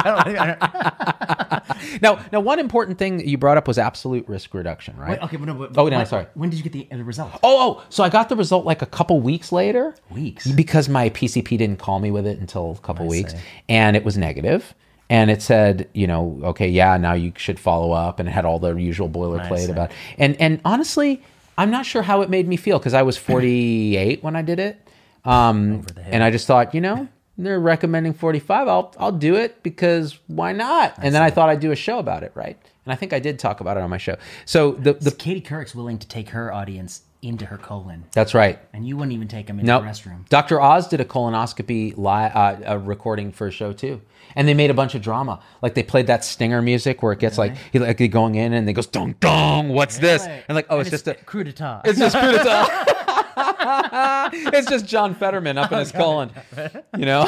I don't- Now, now, one important thing that you brought up was absolute risk reduction, right? Wait, okay, but no, but, Oh, no, when, sorry. When did you get the, the result? Oh, oh, so I got the result like a couple weeks later. Weeks? Because my P C P didn't call me with it until a couple I weeks. see. And it was negative. And it said, you know, okay, yeah, now you should follow up. And it had all the usual I boilerplate see. about And and honestly, I'm not sure how it made me feel because I was forty-eight when I did it. Um, the hill. and I just thought, you know, they're recommending forty-five. I'll I'll do it because why not? And then I thought I'd do a show about it, right? And I think I did talk about it on my show. So the the So Katie Couric's willing to take her audience into her colon, that's right. and you wouldn't even take them into No, the restroom. Doctor Oz did a colonoscopy live uh, a recording for a show too, and they made a bunch of drama. Like they played that stinger music where it gets like he like going in and they goes dong dong. What's this? Really? And like oh, it's, just a coup d'etat. it's just coup d'etat. It's just John Fetterman up in his colon, you know.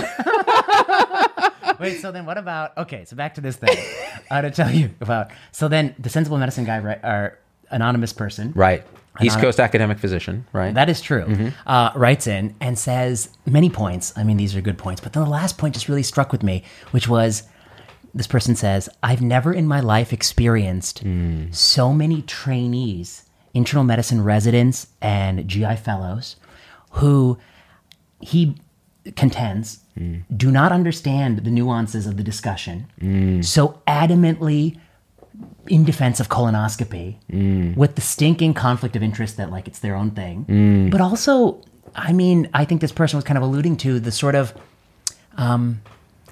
Wait, so then what about, okay, so back to this thing. I had to tell you about, so then the Sensible Medicine guy, right, our anonymous person. Right, East Anon- Coast academic physician. Right. That is true. Mm-hmm. Uh, writes in and says many points. I mean, these are good points. But then the last point just really struck with me, which was this person says, I've never in my life experienced Mm. so many trainees, internal medicine residents, and G I fellows who he contends Mm. do not understand the nuances of the discussion, Mm. so adamantly in defense of colonoscopy Mm. with the stinking conflict of interest that like it's their own thing. Mm. But also, I mean, I think this person was kind of alluding to the sort of um,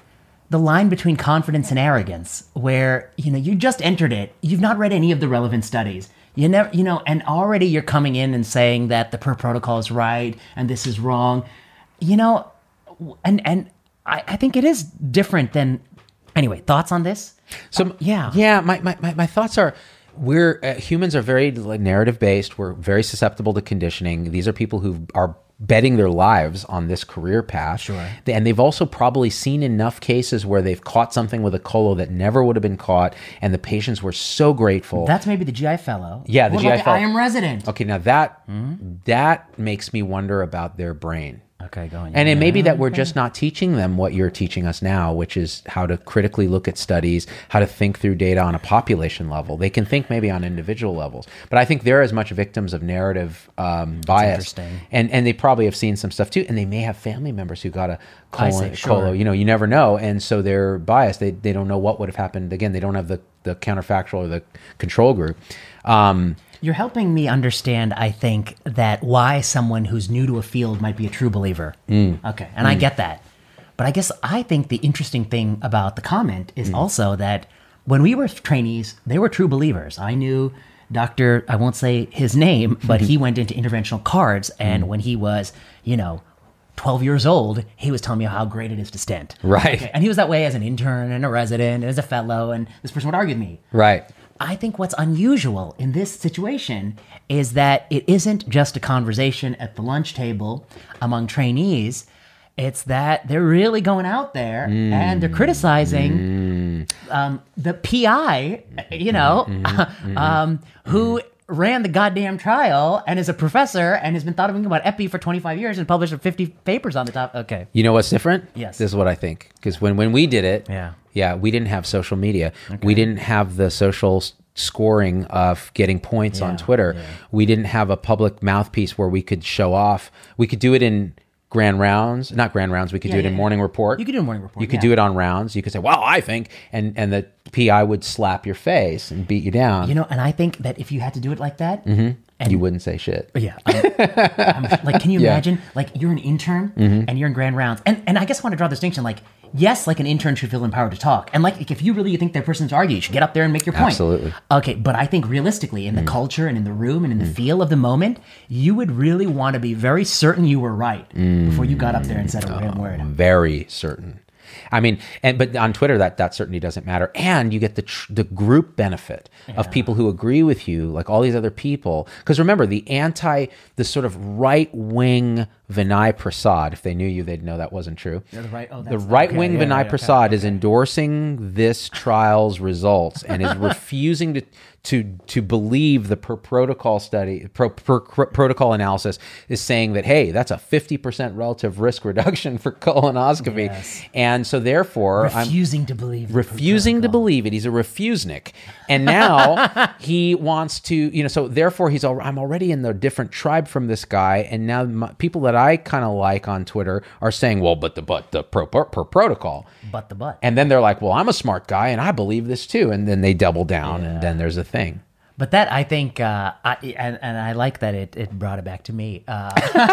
the line between confidence and arrogance, where, you know, you just entered it. You've not read any of the relevant studies. You never, you know, and already you're coming in and saying that the per protocol is right and this is wrong, you know, and, and I, I think it is different than, anyway, thoughts on this? So, uh, yeah. Yeah. My, my, my, my thoughts are, we're, uh, humans are very like, narrative based. We're very susceptible to conditioning. These are people who are betting their lives on this career path. Sure. And they've also probably seen enough cases where they've caught something with a colo that never would have been caught, and the patients were so grateful. That's maybe the G I fellow. Yeah, the what G I about fellow. the I am resident. Okay, now that mm-hmm. that makes me wonder about their brain. Okay, go on. And it may be that we're just not teaching them what you're teaching us now, which is how to critically look at studies, how to think through data on a population level. They can think maybe on individual levels, but I think they're as much victims of narrative um, bias. And and they probably have seen some stuff too, and they may have family members who got a colon, sure. colo. You know, you never know, and so they're biased. They they don't know what would have happened. Again, they don't have the the counterfactual or the control group. Um, You're helping me understand, I think, that why someone who's new to a field might be a true believer. Mm. Okay, and mm. I get that. But I guess I think the interesting thing about the comment is mm. also that when we were trainees, they were true believers. I knew Doctor, I won't say his name, but he went into interventional cards, and mm. when he was, you know, twelve years old, he was telling me how great it is to stent. Right. Okay, and he was that way as an intern and a resident and as a fellow, and this person would argue with me. Right. I think what's unusual in this situation is that it isn't just a conversation at the lunch table among trainees. It's that they're really going out there mm. and they're criticizing mm. um, the P I, you know, mm-hmm. um, who ran the goddamn trial and is a professor and has been thought of about epi for twenty-five years and published fifty papers on the top. Okay. You know what's different? Yes. This is what I think. Because when, when we did it, yeah. yeah, we didn't have social media. Okay. We didn't have the social s- scoring of getting points yeah. on Twitter. Yeah. We didn't have a public mouthpiece where we could show off. We could do it in grand rounds, not grand rounds. We could Yeah, do it yeah, in yeah. morning report. You could do a morning report. You could yeah. do it on rounds. You could say, well, I think, and, and the P I would slap your face and beat you down. You know, and I think that if you had to do it like that, mm-hmm. and you wouldn't say shit. Yeah. I'm, I'm, like, can you Yeah. imagine, like, you're an intern mm-hmm. and you're in grand rounds. And and I guess I want to draw the distinction, like, yes, like an intern should feel empowered to talk. And like, if you really think that person's arguing, you should get up there and make your point. Absolutely. Okay, but I think realistically, in the mm. culture and in the room and in the mm. feel of the moment, you would really want to be very certain you were right mm. before you got up there and said a random oh, word. Very certain. I mean, and but on Twitter, that, that certainty doesn't matter. And you get the tr- the group benefit yeah. of people who agree with you, like all these other people. Because remember, the anti, the sort of right-wing Vinay Prasad, if they knew you, they'd know that wasn't true. Yeah, the right, oh, the right-wing okay, Vinay yeah, yeah, Prasad okay, okay. is endorsing this trial's results and is refusing to to to believe the per protocol study, pro, per, per protocol analysis is saying that, hey, that's a fifty percent relative risk reduction for colonoscopy. Yes. And so therefore, refusing I'm to believe refusing to believe it. He's a refusnik. And now he wants to, you know, so therefore he's, al- I'm already in the different tribe from this guy. And now my, people that I kind of like on Twitter are saying, well, but the, but the pro, per, per protocol. But the but. And then they're like, well, I'm a smart guy and I believe this too. And then they double down Yeah. and then there's a thing. But that, I think, uh, I, and, and I like that it, it brought it back to me. Uh,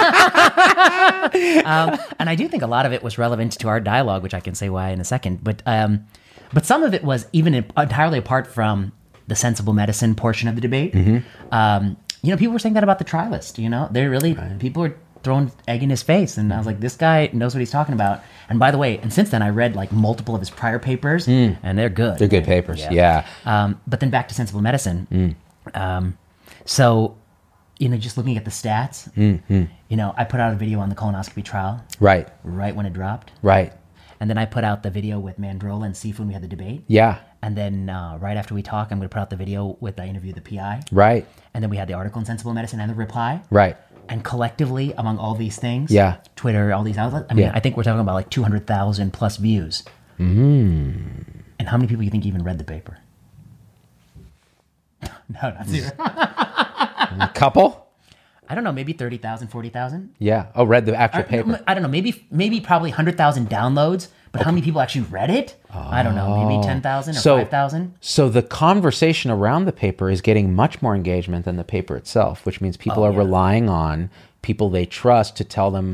um, and I do think a lot of it was relevant to our dialogue, which I can say why in a second. But um, but some of it was even entirely apart from the sensible medicine portion of the debate. Mm-hmm. Um, you know, people were saying that about the trialist. You know, they're really, right. people were throwing egg in his face. And I was like, this guy knows what he's talking about. And by the way, and since then I read like multiple of his prior papers mm. and they're good. They're good papers. Yeah. yeah. Um, but then back to sensible medicine. Mm. Um, so, you know, just looking at the stats, mm-hmm. you know, I put out a video on the colonoscopy trial. Right. Right when it dropped. Right. And then I put out the video with Mandrola and Sifu when we had the debate. Yeah. And then uh, right after we talk, I'm going to put out the video with I interviewed the P I. Right. And then we had the article in Sensible Medicine and the reply. Right. And collectively, among all these things, yeah. Twitter, all these outlets, I mean, yeah. I think we're talking about like two hundred thousand plus views. Mm. And how many people do you think even read the paper? no, not zero. A couple? I don't know, maybe thirty thousand, forty thousand? Yeah. Oh, read the actual I, paper. I don't know, maybe maybe probably one hundred thousand downloads, but okay. how many people actually read it? Oh. I don't know, maybe ten thousand or so, five thousand? So the conversation around the paper is getting much more engagement than the paper itself, which means people oh, are yeah. relying on people they trust to tell them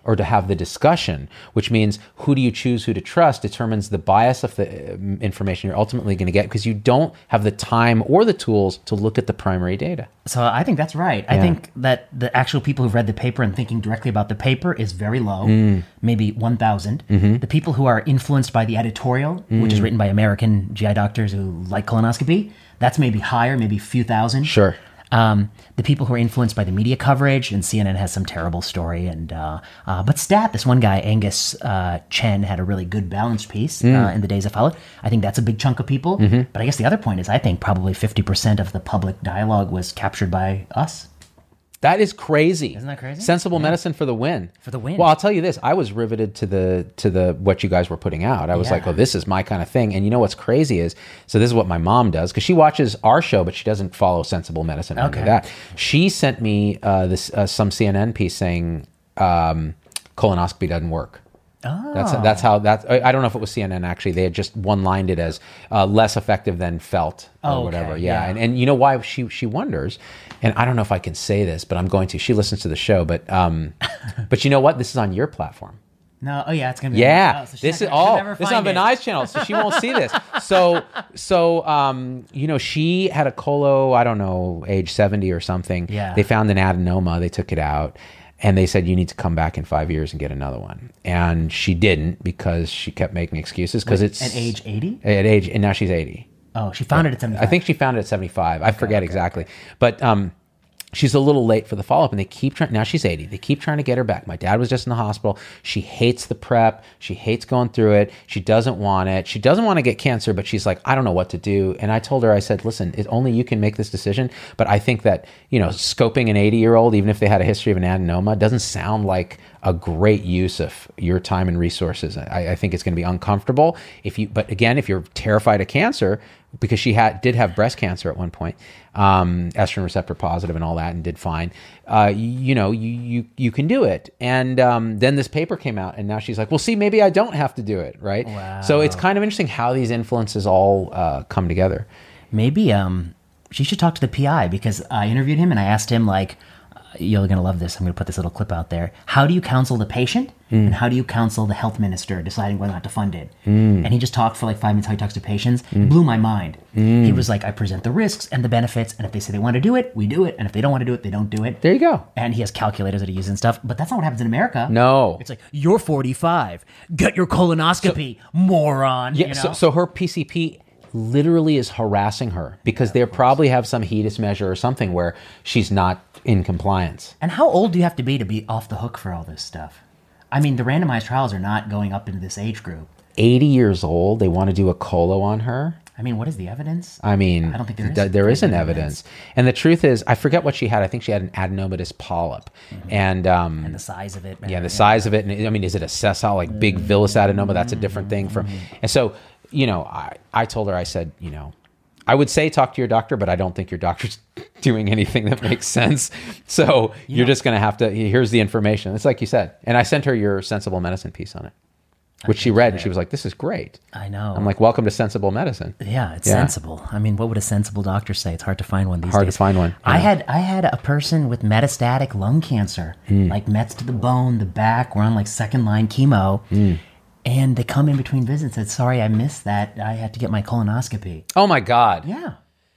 or to have the discussion, which means who do you choose, who to trust, determines the bias of the um, information you're ultimately going to get, because you don't have the time or the tools to look at the primary data. So I think that's right. I Yeah. think that the actual people who've read the paper and thinking directly about the paper is very low, Mm. maybe one thousand. Mm-hmm. The people who are influenced by the editorial, which is Mm. written by American G I doctors who like colonoscopy, that's maybe higher, maybe a few thousand. Sure. Um, the people who are influenced by the media coverage, and C N N has some terrible story. And uh, uh, but Stat, this one guy, Angus uh, Chen, had a really good balanced piece Mm. uh, in the days that followed. I think that's a big chunk of people. Mm-hmm. But I guess the other point is, I think probably fifty percent of the public dialogue was captured by us. That is crazy. Isn't that crazy? Sensible medicine for the win. For the win. Well, I'll tell you this. I was riveted to the to the what you guys were putting out. I was Yeah. like, oh, this is my kind of thing. And you know what's crazy is, so this is what my mom does, because she watches our show, but she doesn't follow Sensible Medicine or any of Okay. that. She sent me uh, this uh, some C N N piece saying um, colonoscopy doesn't work. Oh. That's that's how that. I I don't know if it was C N N actually. They had just one lined it as uh, less effective than felt or Oh, okay, whatever. Yeah, yeah. and and you know why she she wonders, and I don't know if I can say this, but I'm going to. She listens to the show, but um, but you know what? This is on your platform. No, oh yeah, it's gonna be. Yeah, oh, so she's this is not gonna- she'll oh, never this is on find it. Vinay's channel, so she won't see this. So, so um, you know, she had a colo, I don't know, age seventy or something. Yeah. They found an adenoma, they took it out, and they said you need to come back in five years and get another one. And she didn't, because she kept making excuses, because it's At age eighty? at age, and now she's eighty. Oh, she found it at seventy-five. I think she found it at seventy-five. I forget exactly, but um, she's a little late for the follow-up, and they keep trying. Now she's eighty. They keep trying to get her back. My dad was just in the hospital. She hates the prep. She hates going through it. She doesn't want it. She doesn't want to get cancer, but she's like, I don't know what to do. And I told her, I said, listen, it, only you can make this decision. But I think that, you know, scoping an eighty-year-old, even if they had a history of an adenoma, doesn't sound like a great use of your time and resources. I, I think it's going to be uncomfortable if you, but again, if you're terrified of cancer, because she had did have breast cancer at one point, um, estrogen receptor positive and all that, and did fine. Uh, you, you know, you you you can do it. And um, then this paper came out, and now she's like, well, see, maybe I don't have to do it, right? Wow. So it's kind of interesting how these influences all uh, come together. Maybe um, she should talk to the P I, because I interviewed him and I asked him, like, uh, you're going to love this. I'm going to put this little clip out there. How do you counsel the patient? Mm. And how do you counsel the health minister deciding whether or not to fund it? Mm. And he just talked for like five minutes how he talks to patients. Mm. It blew my mind. Mm. He was like, I present the risks and the benefits. And if they say they want to do it, we do it. And if they don't want to do it, they don't do it. There you go. And he has calculators that he uses and stuff. But that's not what happens in America. No. It's like, you're forty-five. Get your colonoscopy, moron. Yeah, you know? so, so her P C P literally is harassing her, because they probably have some HEDIS measure or something where she's not in compliance. And how old do you have to be to be off the hook for all this stuff? I mean, the randomized trials are not going up into this age group. eighty years old, they want to do a colo on her. I mean, what is the evidence? I mean, I don't think there is. th- there isn't There evidence. And the truth is, I forget what she had. I think she had an adenomatous polyp. And, um, And the size of it. yeah, the size of it. And I mean, is it a sessile, like big villus adenoma? That's a different thing from, and so, you know, I, I told her, I said, you know, I would say talk to your doctor, but I don't think your doctor's doing anything that makes sense. So you you're know, just going to have to, here's the information. It's like you said. And I sent her your Sensible Medicine piece on it, which she read, and she was like, this is great. I know. I'm like, welcome to Sensible Medicine. Yeah, it's Yeah. sensible. I mean, what would a sensible doctor say? It's hard to find one these Hard days. to find one, I yeah. had I had a person with metastatic lung cancer, Mm. like mets to the bone, the back. We're on like second line chemo. Mm. And they come in between visits and said, sorry, I missed that. I had to get my colonoscopy. Oh my God. Yeah.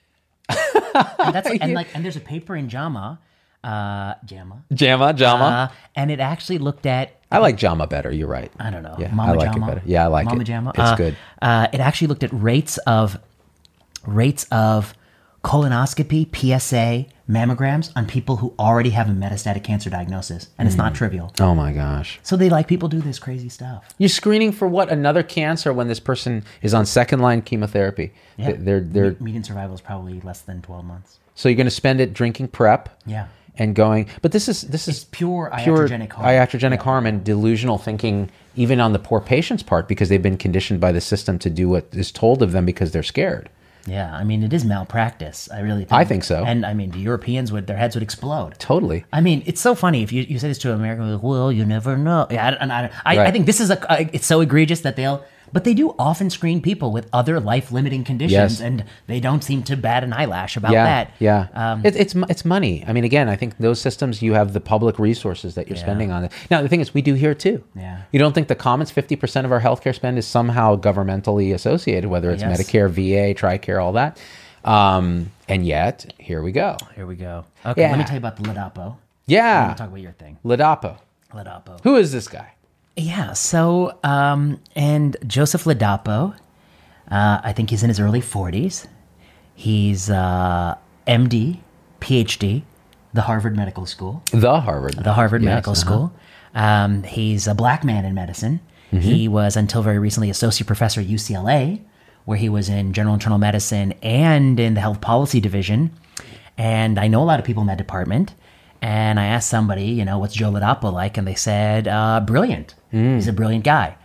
and, that's, and like, and there's a paper in JAMA, uh, JAMA, JAMA, JAMA. uh, and it actually looked at. I like JAMA better. You're right. I don't know. Yeah, Mama I like JAMA? it better. Yeah, I like Mama it. JAMA? It's Uh, good. Uh, it actually looked at rates of rates of colonoscopy, P S A, mammograms on people who already have a metastatic cancer diagnosis, and it's not trivial. Oh my gosh. So they like people do this crazy stuff. You're screening for what? Another cancer when this person is on second line chemotherapy. Yeah. They're, they're, Me- median survival is probably less than twelve months. so you're going to spend it drinking prep. Yeah. And going, but this is this is pure pure iatrogenic harm. iatrogenic harm and delusional thinking, even on the poor patient's part, because they've been conditioned by the system to do what is told of them because they're scared. Yeah, I mean, it is malpractice. I really think. I think so. And I mean, the Europeans would, their heads would explode. Totally. I mean, it's so funny. If you, you say this to an American, like, well, you never know. Yeah, I, and I, I, Right. I think this is a, I- it's so egregious that they'll, But they do often screen people with other life-limiting conditions, Yes. and they don't seem to bat an eyelash about yeah, that. Yeah, Um, it, it's it's money. I mean, again, I think those systems, you have the public resources that you're Yeah. spending on it. Now, the thing is, we do here too. Yeah. You don't think the Commons, fifty percent of our healthcare spend is somehow governmentally associated, whether it's Yes. Medicare, V A, TRICARE, all that. Um, and yet, here we go. Here we go. Okay, Yeah. let me tell you about the Ladapo. Yeah. We'll talk about your thing. Ladapo. Ladapo. Who is this guy? Yeah, so, um, and Joseph Ladapo, uh, I think he's in his early forties. He's uh, M D, P H D, the Harvard Medical School. The Harvard. The Harvard Yes, Medical uh-huh. School. Um, he's a black man in medicine. Mm-hmm. He was, until very recently, associate professor at U C L A, where he was in general internal medicine and in the health policy division. And I know a lot of people in that department. And I asked somebody, you know, what's Joe Ladapo like? And they said, uh, brilliant. Mm. He's a brilliant guy.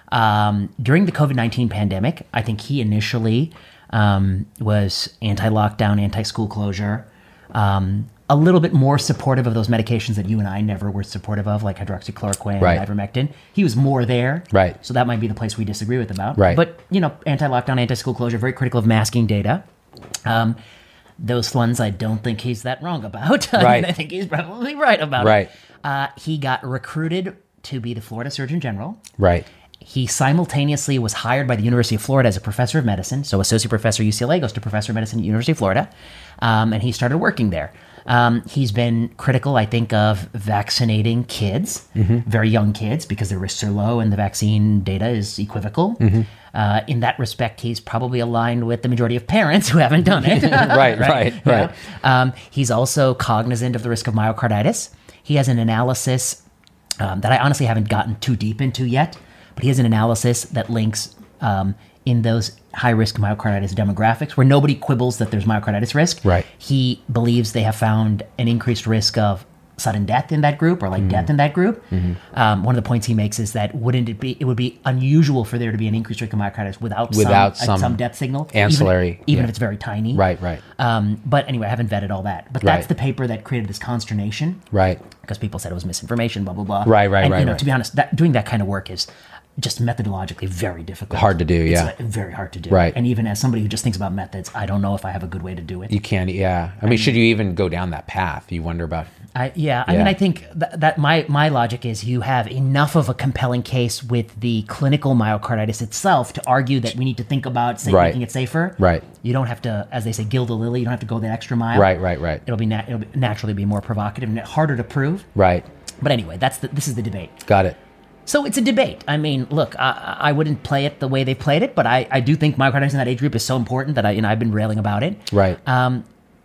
Um, during the COVID nineteen pandemic, I think he initially um, was anti-lockdown, anti-school closure, um, a little bit more supportive of those medications that you and I never were supportive of, like hydroxychloroquine, Right. and ivermectin. He was more there. Right. So that might be the place we disagree with about. Right. But, you know, anti-lockdown, anti-school closure, very critical of masking data. Um, those ones I don't think he's that wrong about. I, Right. mean, I think he's probably right about Right. it. Uh, he got recruited to be the Florida Surgeon General. Right. He simultaneously was hired by the University of Florida as a professor of medicine. So associate professor at U C L A goes to professor of medicine at University of Florida. Um, and he started working there. Um, he's been critical, I think, of vaccinating kids, very young kids, because the risks are low and the vaccine data is equivocal. Uh, in that respect, he's probably aligned with the majority of parents who haven't done it. Right, right, Yeah. right. Um, he's also cognizant of the risk of myocarditis. He has an analysis um, that I honestly haven't gotten too deep into yet, but he has an analysis that links um, in those high-risk myocarditis demographics where nobody quibbles that there's myocarditis risk. Right. He believes they have found an increased risk of sudden death in that group, or like death in that group. Um, one of the points he makes is that wouldn't it be it would be unusual for there to be an increased risk of myocarditis without Without some, some some death signal, ancillary, even, even yeah. if it's very tiny. Right, right. Um, but anyway, I haven't vetted all that. But that's Right. the paper that created this consternation Right. because people said it was misinformation, blah blah blah. Right, right, and, right, You know, right. to be honest, that, doing that kind of work is just methodologically very difficult. Hard to do, It's, yeah. uh, very hard to do. Right. And even as somebody who just thinks about methods, I don't know if I have a good way to do it. You can't, yeah. I mean, should you even go down that path? You wonder about. I, yeah, I Yeah. mean, I think th- that my my logic is you have enough of a compelling case with the clinical myocarditis itself to argue that we need to think about say, Right. making it safer. Right. You don't have to, as they say, gild the lily. You don't have to go that extra mile. Right, right, right. It'll be, nat- it'll be naturally be more provocative and harder to prove. Right. But anyway, that's the, this is the debate. Got it. So it's a debate. I mean, look, I, I wouldn't play it the way they played it, but I, I do think myocarditis in that age group is so important that I, you know, I've been railing about it. Right. Um,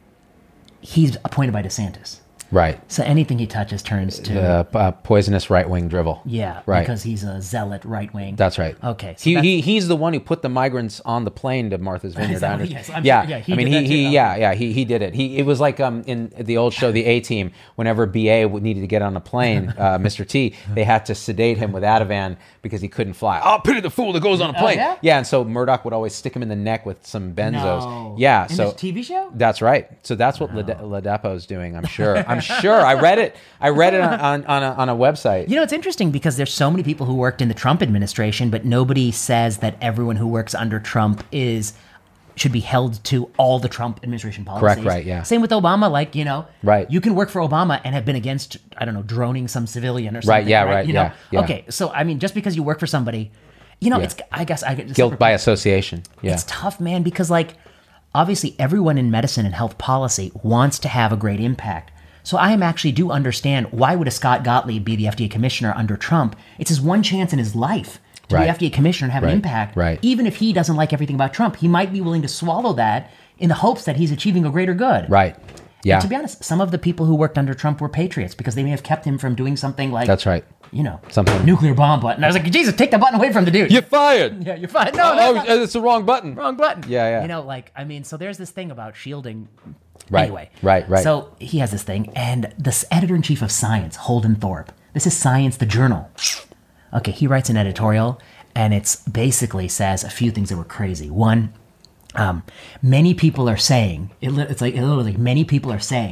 he's appointed by DeSantis. Right. So anything he touches turns to... Uh, p- uh, poisonous right wing drivel. Yeah, Right. because he's a zealot right wing. That's right. Okay, so he, that's- he he's the one who put the migrants on the plane to Martha's Vineyard. that I what- under- yes, I'm yeah, sure- yeah, he I mean did he that he too. yeah yeah he he did it. He it was like um in the old show The A Team. Whenever B A would- needed to get on a plane, uh, Mister T, they had to sedate him with Ativan because he couldn't fly. Oh, pity the fool that goes on a plane. Oh, yeah? and so Murdoch would always stick him in the neck with some benzos. No. Yeah, In so this T V show? That's right. So that's what Lad- Ladapo's doing. I'm sure. I'm sure. I read it. I read it on on, on, a, on a website. You know, it's interesting because there's so many people who worked in the Trump administration, but nobody says that everyone who works under Trump is should be held to all the Trump administration policies. Correct, right, yeah. Same with Obama, like, you know, Right. you can work for Obama and have been against, I don't know, droning some civilian or something. Right, yeah, right, You yeah, know? yeah. Okay, so, I mean, just because you work for somebody, you know, Yeah. it's, I guess I get Guilt by association. Yeah. It's tough, man, because like obviously everyone in medicine and health policy wants to have a great impact. So I am actually do understand why would a Scott Gottlieb be the F D A commissioner under Trump? It's his one chance in his life to Right. be F D A commissioner and have Right, an impact. right. Even if he doesn't like everything about Trump, he might be willing to swallow that in the hopes that he's achieving a greater good. Right. Yeah. And to be honest, some of the people who worked under Trump were patriots because they may have kept him from doing something like That's right. You know, Something- nuclear bomb button. I was like, Jesus, take the button away from the dude. You're fired. yeah, you're fine. No, no, no. Oh, it's the wrong button. Wrong button. Yeah, yeah. You know, like, I mean, so there's this thing about shielding. Right, Anyway. right, right. So he has this thing, and this editor-in-chief of Science, Holden Thorpe, this is Science, the journal. Okay, he writes an editorial, and it's basically says a few things that were crazy. One, um, many people are saying, it, li- it's like, it literally, like, many people are saying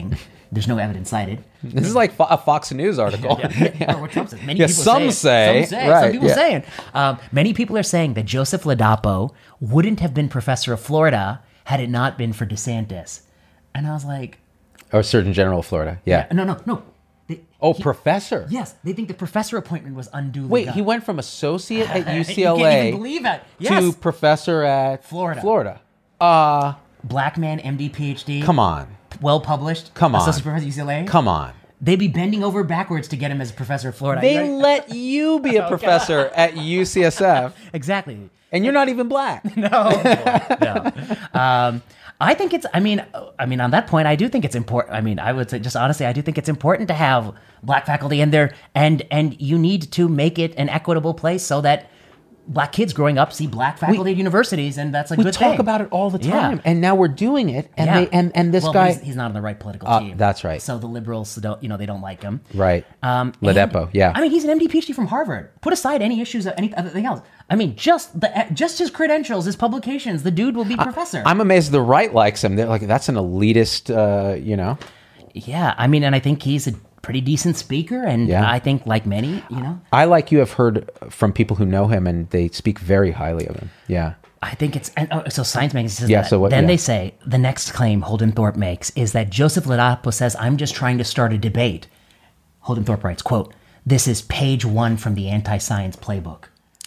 There's no evidence cited. This is like a Fox News article. Yeah, yeah. Or what Trump says. Many Yeah, people some say, say, Some say. right, Some people yeah. saying. Um, many people are saying that Joseph Ladapo wouldn't have been professor of Florida had it not been for DeSantis. And I was like, Or Surgeon General of Florida. Yeah. no, no, no. They, Oh, he- professor. Yes, they think the professor appointment was unduly Wait, done. he went from associate at U C You L A can't even believe it. Yes. to professor at Florida. Florida. Uh, Black man, M D, P H D. come on. Well published. Come on. Associate professor at U C L A. Come on. They'd be bending over backwards to get him as a professor of Florida. They Right? let you be a professor at U C S F, Exactly. and you're not even black. No. no. Um, I think it's, I mean, I mean, on that point, I do think it's important. I mean, I would say just honestly, I do think it's important to have black faculty in there, and, and you need to make it an equitable place so that black kids growing up see black faculty at universities, and that's a We good talk thing. about it all the Yeah. time, and now we're doing it. And Yeah. they and, and this well, guy, he's, he's not on the right political Uh, team. that's right. So the liberals don't, you know, they don't like him. right? Um, Ladapo, and- yeah. I mean, he's an M D, P H D from Harvard. Put aside any issues, any other thing else. I mean, just the just his credentials, his publications, the dude will be professor. I'm amazed the right likes him. They're like, that's an elitist, uh, you know. Yeah, I mean, and I think he's a pretty decent speaker, and Yeah. I think, like many, you know, I, like you, have heard from people who know him, and they speak very highly of him. Yeah. I think it's and, oh, so. Science Magazine says Yeah, that. so what- then yeah. they say the next claim Holden Thorpe makes is that Joseph Ladapo says, "I'm just trying to start a debate." Holden Thorpe writes, "Quote: This is page one from the anti-science playbook."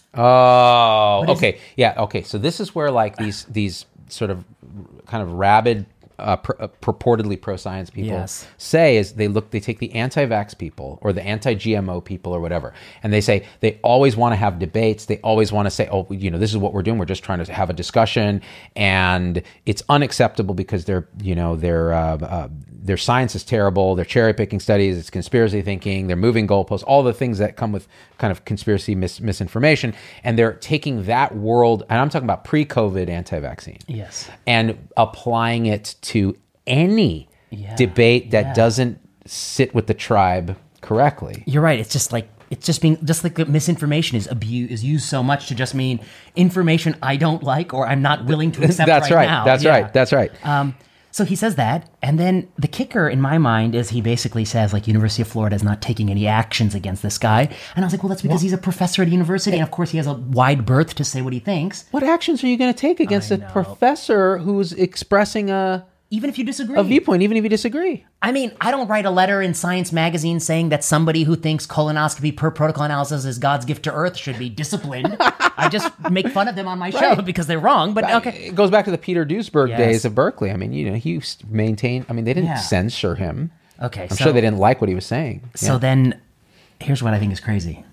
Oh, is okay. Yeah, okay. So this is where like these these sort of kind of rabid uh, pr- uh, purportedly pro-science people Yes. say is they look, they take the anti-vax people or the anti-G M O people or whatever, and they say they always want to have debates. They always want to say, oh, you know, this is what we're doing. We're just trying to have a discussion, and it's unacceptable because they're, you know, their uh, uh, their science is terrible. They're cherry picking studies. It's conspiracy thinking. They're moving goalposts. All the things that come with kind of conspiracy mis- misinformation, and they're taking that world, and I'm talking about pre-COVID anti-vaccine, Yes. and applying it to any Yeah. debate that Yeah. doesn't sit with the tribe correctly. You're right. It's just like it's just being just like the misinformation is abused is used so much to just mean information I don't like or I'm not willing to accept. That's right, right. now. That's Yeah. right. That's right. Um, so he says that, and then the kicker in my mind is he basically says like University of Florida is not taking any actions against this guy, and I was like, well, that's because he's a professor at a university, and of course he has a wide berth to say what he thinks, What actions are you going to take against I a know. professor who's expressing a, even if you disagree. a viewpoint, even if you disagree? I mean, I don't write a letter in Science Magazine saying that somebody who thinks colonoscopy per protocol analysis is God's gift to Earth should be disciplined. I just make fun of them on my show Right. because they're wrong. But okay, It goes back to the Peter Duesberg Yes. days of Berkeley. I mean, you know, he s- maintained, I mean, they didn't Yeah. censor him. okay. I'm so, sure they didn't like what he was saying. So Yeah. then, here's what I think is crazy.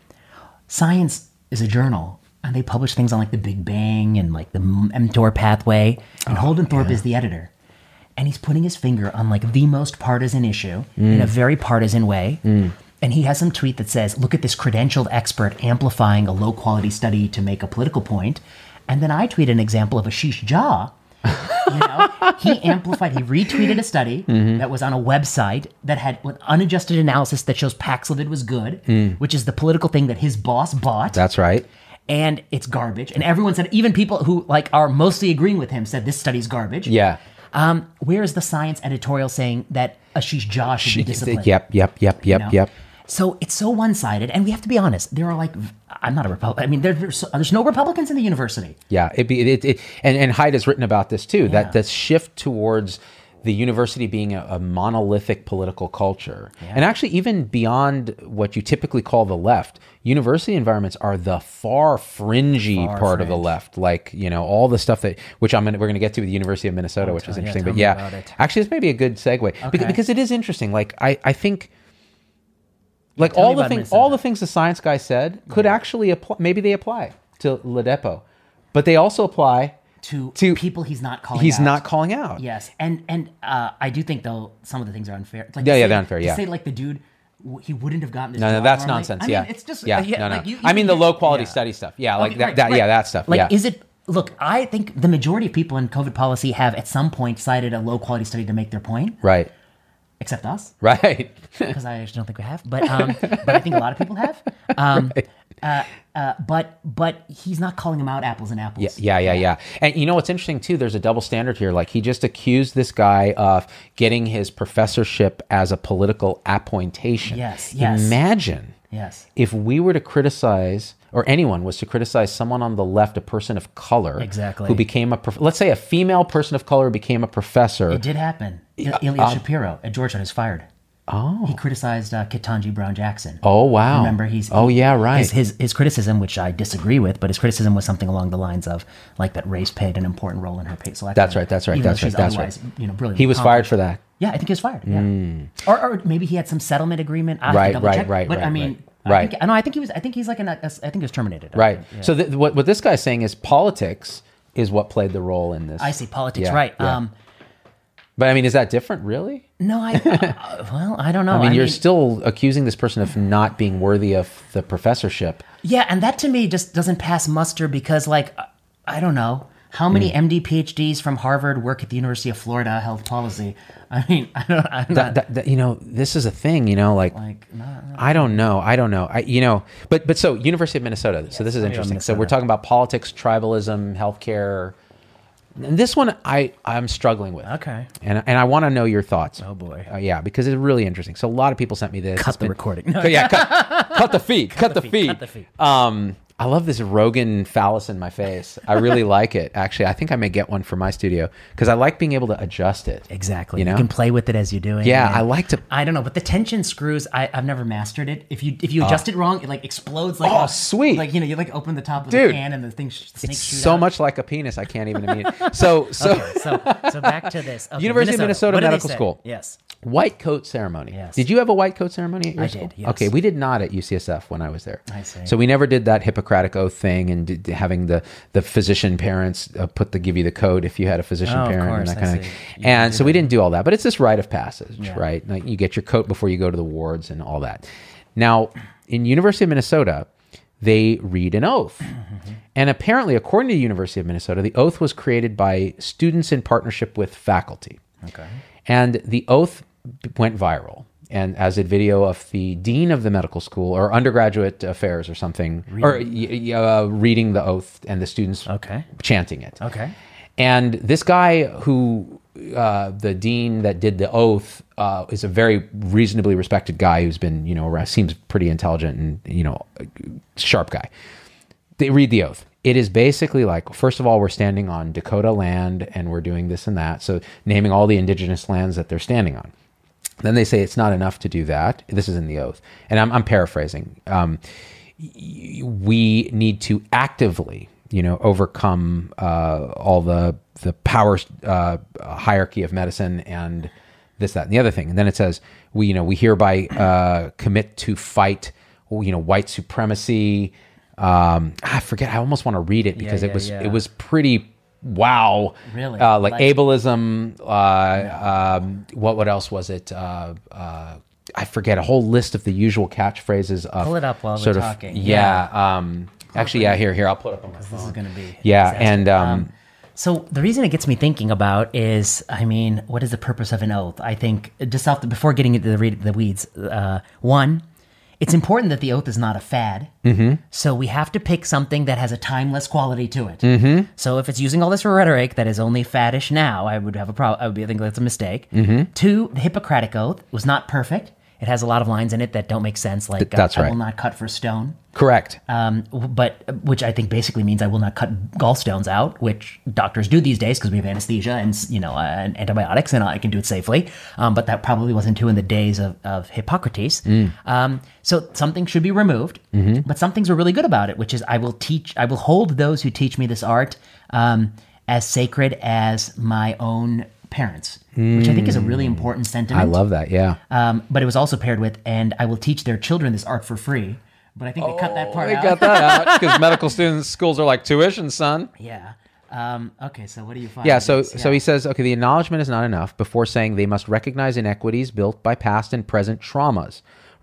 Science is a journal, and they publish things on like the Big Bang and like the mTOR pathway. And Holden Thorpe is the editor, and he's putting his finger on like the most partisan issue in a very partisan way. And he has some tweet that says, "Look at this credentialed expert amplifying a low quality study to make a political point." And then I tweet an example of Ashish Jha. You know, he amplified, he retweeted a study that was on a website that had with unadjusted analysis that shows Paxlovid was good, which is the political thing that his boss bought. That's right. And it's garbage. And everyone said, even people who like are mostly agreeing with him said this study's garbage. Yeah. Um, where is the science editorial saying that Ashish Jha should be disciplined? Yep, yep, yep, yep, know? yep. So it's so one-sided, and we have to be honest. There are like, I'm not a Republican. I mean, there, there's there's no Republicans in the university. Yeah, it be it, it and and Haidt has written about this too. Yeah. That that shift towards the university being a, a monolithic political culture, and actually even beyond what you typically call the left, university environments are the far fringy Far part of the fringe. left. Like, you know, all the stuff that which I'm gonna, we're going to get to with the University of Minnesota, which is tell- yeah, interesting. tell but me yeah, about it. actually, this may be a good segue because, Okay. because it is interesting. Like I I think. Like tell me all the about things, Minnesota. all the things the science guy said could actually apply. Maybe they apply to Ladapo, but they also apply To, to people he's not calling He's out. not calling out. Yes, and and uh, I do think though some of the things are unfair. Like, Yeah, to yeah, say- they're unfair, to yeah. say like the dude, w- he wouldn't have gotten this. No, no, job that's normally. nonsense. I mean, yeah, it's just yeah, uh, yeah, no, no. like, you- I you- mean the you- low quality yeah. study stuff. Yeah, like Okay, that, right, that right. yeah, that stuff. Like, yeah. is it? Look, I think the majority of people in COVID policy have at some point cited a low quality study to make their point, right, except us, right. because I actually don't think we have. But um, but I think a lot of people have. Um, Uh, uh, but but he's not calling them out apples and apples. Yeah, yeah, yeah, yeah. And you know what's interesting too? There's a double standard here. Like he just accused this guy of getting his professorship as a political appointation. Yes, yes. Imagine Yes. if we were to criticize, or anyone was to criticize someone on the left, a person of color, Exactly. who became a, prof- let's say a female person of color became a professor. It did happen. Il- Ilya uh, Shapiro at Georgetown is fired. Oh. He criticized uh, Ketanji Brown Jackson. Oh, wow. Remember, he's Oh, he- yeah, right. His, his his criticism, which I disagree with, but his criticism was something along the lines of like that race played an important role in her pay selection. That's right, that's right, even that's though right, she's that's otherwise, right. You know, brilliant. He was fired for that. Yeah, I think he was fired. Yeah, or, or maybe he had some settlement agreement. I have to Right, double right, check, right, But right, I mean, right. I Right. think, no, I think he was. I think he's like an. I think he was terminated. Right. Yeah. So th- what, what this guy's saying is politics is what played the role in this. I see politics. Yeah, right. yeah. Um, But I mean, is that different, really? no, I. Uh, well, I don't know. I mean, you're still accusing this person of not being worthy of the professorship. Yeah, and that to me just doesn't pass muster because, like, I don't know. How many Hmm. M D, P H Ds from Harvard work at the University of Florida health policy? I mean, I don't, I'm not, That, that, that, you know, this is a thing, you know, like, like, not, not- I don't know. I don't know. I, you know, but, but so University of Minnesota. So this is yeah, interesting. So Minnesota. we're talking about politics, tribalism, healthcare. And this one I, I'm struggling with. Okay. And, and I want to know your thoughts. Oh, boy. Uh, yeah, because it's really interesting. So a lot of people sent me this. Cut It's the been- recording. Cut- yeah, cut, cut the feed. Cut, the, feed, feed. cut the feed. Um, I love this Rogan phallus in my face. I really like it. Actually, I think I may get one for my studio because I like being able to adjust it. Exactly. You know? can play with it as you're doing. Yeah, and I like to. I don't know, but the tension screws. I, I've never mastered it. If you if you adjust it wrong, it like explodes. Like Oh, sweet. Like you know, you like open the top of Dude, the can and the thing sh- snakes It's shoot so out. much like a penis. I can't even immediately. So, so Okay, so so back to this. Okay, University of Minnesota What did they Medical say? School. Yes. white coat ceremony. Yes. Did you have a white coat ceremony at your I school? did, yes. Okay, we did not at U C S F when I was there. I see. So we never did that Hippocratic oath thing and did, having the the physician parents uh, put the give you the code if you had a physician Oh, of parent course, and that I kind of. see. You And did so we that. didn't do all that, but it's this rite of passage, Yeah. right? Like you get your coat before you go to the wards and all that. Now, in University of Minnesota, they read an oath. Mm-hmm. And apparently, according to University of Minnesota, the oath was created by students in partnership with faculty. Okay. And the oath b- went viral. And as a video of the dean of the medical school or undergraduate affairs or something, or y- y- uh, reading the oath and the students Okay. chanting it. Okay. And this guy who, uh, the dean that did the oath, uh, is a very reasonably respected guy who's been, you know, around, seems pretty intelligent and, you know, sharp guy. They read the oath. It is basically like, first of all, we're standing on Dakota land and we're doing this and that. So naming all the indigenous lands that they're standing on. Then they say it's not enough to do that. This is in the oath. And I'm, I'm paraphrasing. Um, y- we need to actively, you know, overcome uh, all the the power uh, hierarchy of medicine and this, that, and the other thing. And then it says, we, you know, we hereby uh, commit to fight, you know, white supremacy. Um, I forget. I almost want to read it because yeah, it was yeah. it was pretty wow. Really? Uh, like, Like- ableism. Uh, um, what what else was it? Uh, uh, I forget. A whole list of the usual catchphrases. Of Pull it up while we're sort of, talking. Yeah. Um, actually, yeah. Here, here. I'll put it up on my This phone. is going to be Yeah, disaster. and um, So the reason it gets me thinking about is, I mean, what is the purpose of an oath? I think just off the, before getting into the, read, the weeds, uh, one, it's important that the oath is not a fad. Mm-hmm. So we have to pick something that has a timeless quality to it. Mm-hmm. So if it's using all this rhetoric that is only faddish now, I would have a problem. I would be, I think that's a mistake. Mm-hmm. Two, the Hippocratic oath was not perfect. It has a lot of lines in it that don't make sense, like that's uh, I right. will not cut for stone. correct. Um, but which I think basically means I will not cut gallstones out, which doctors do these days because we have anesthesia and you know uh, and antibiotics, and I can do it safely. Um, but that probably wasn't true in the days of, of Hippocrates. Um, so something should be removed, but some things are really good about it, which is I will teach, I will hold those who teach me this art um, as sacred as my own parents, which I think is a really important sentiment. I love that. Yeah. Um, but it was also paired with, and I will teach their children this art for free. But I think they cut that part They out. got that out because medical students schools are like tuition, son. Yeah. Um, okay, so what do you find? Yeah, so Yes, so he says, okay, the acknowledgement is not enough before saying they must recognize inequities built by past and present traumas,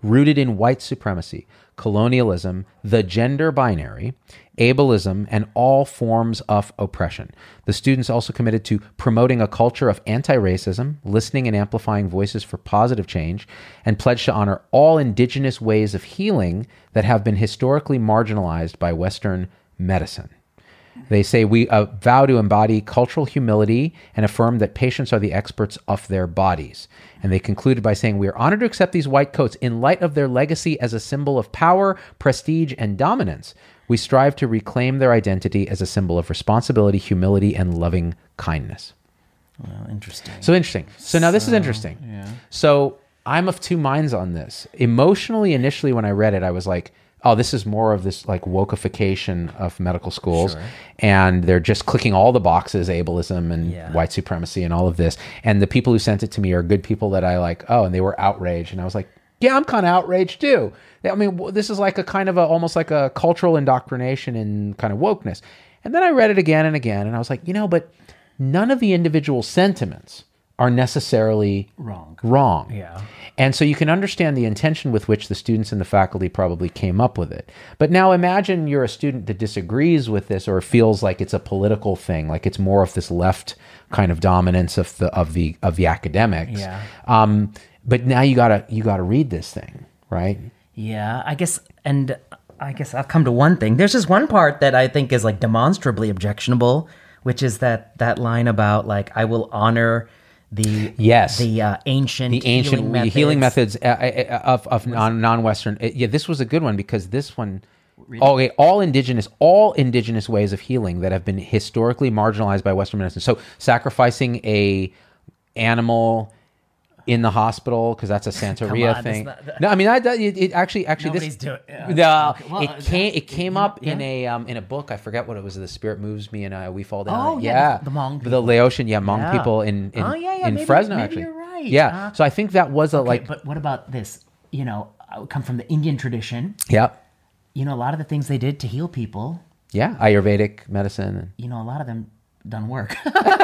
rooted in white supremacy, colonialism, the gender binary, ableism, and all forms of oppression. The students also committed to promoting a culture of anti-racism, listening and amplifying voices for positive change, and pledged to honor all indigenous ways of healing that have been historically marginalized by Western medicine. They say, we uh, vow to embody cultural humility and affirm that patients are the experts of their bodies. And they concluded by saying, we are honored to accept these white coats in light of their legacy as a symbol of power, prestige, and dominance. We strive to reclaim their identity as a symbol of responsibility, humility, and loving kindness. Well, interesting. So interesting. So now this is interesting. Yeah. So I'm of two minds on this. Emotionally, initially, when I read it, I was like, oh, this is more of this like wokeification of medical schools. Sure. And they're just clicking all the boxes, ableism and Yeah. white supremacy and all of this. And the people who sent it to me are good people that I like, oh, and they were outraged. And I was like, yeah, I'm kind of outraged too. I mean, w- this is like a kind of a, almost like a cultural indoctrination in kind of wokeness. And then I read it again and again, and I was like, you know, but none of the individual sentiments are necessarily Wrong. wrong. Yeah. And so you can understand the intention with which the students and the faculty probably came up with it. But now imagine you're a student that disagrees with this or feels like it's a political thing, like it's more of this left kind of dominance of the of the of the academics. Yeah. Um, but now you gotta you gotta read this thing, right? Yeah, I guess, and I guess I'll come to one thing. There's just one part that I think is like demonstrably objectionable, which is that that line about like, I will honor the Yes. the uh, ancient The ancient healing the methods. healing methods uh, uh, of of non non-Western. uh, Yeah, this was a good one because this one. Oh, okay, all indigenous, all indigenous ways of healing that have been historically marginalized by Western medicine. So sacrificing a animal in the hospital because that's a Santeria on, thing. that's not- No, I mean, I, that- it, it actually actually Nobody's this doing- yeah. no, Okay, well, it uh, came it came up yeah. in a um in a book. I forget what it was. The Spirit Moves Me and uh, We Fall Down. Oh, yeah, yeah, the- the Hmong the people. Laotian, yeah, Hmong Yeah. people in in, Oh, yeah, yeah, in maybe- Fresno. maybe actually, you're right. Yeah, Uh, so I think that was a Okay, like but what about this? You know, I would come from the Indian tradition. yeah You know, a lot of the things they did to heal people, yeah Ayurvedic medicine. you know, a lot of them doesn't work.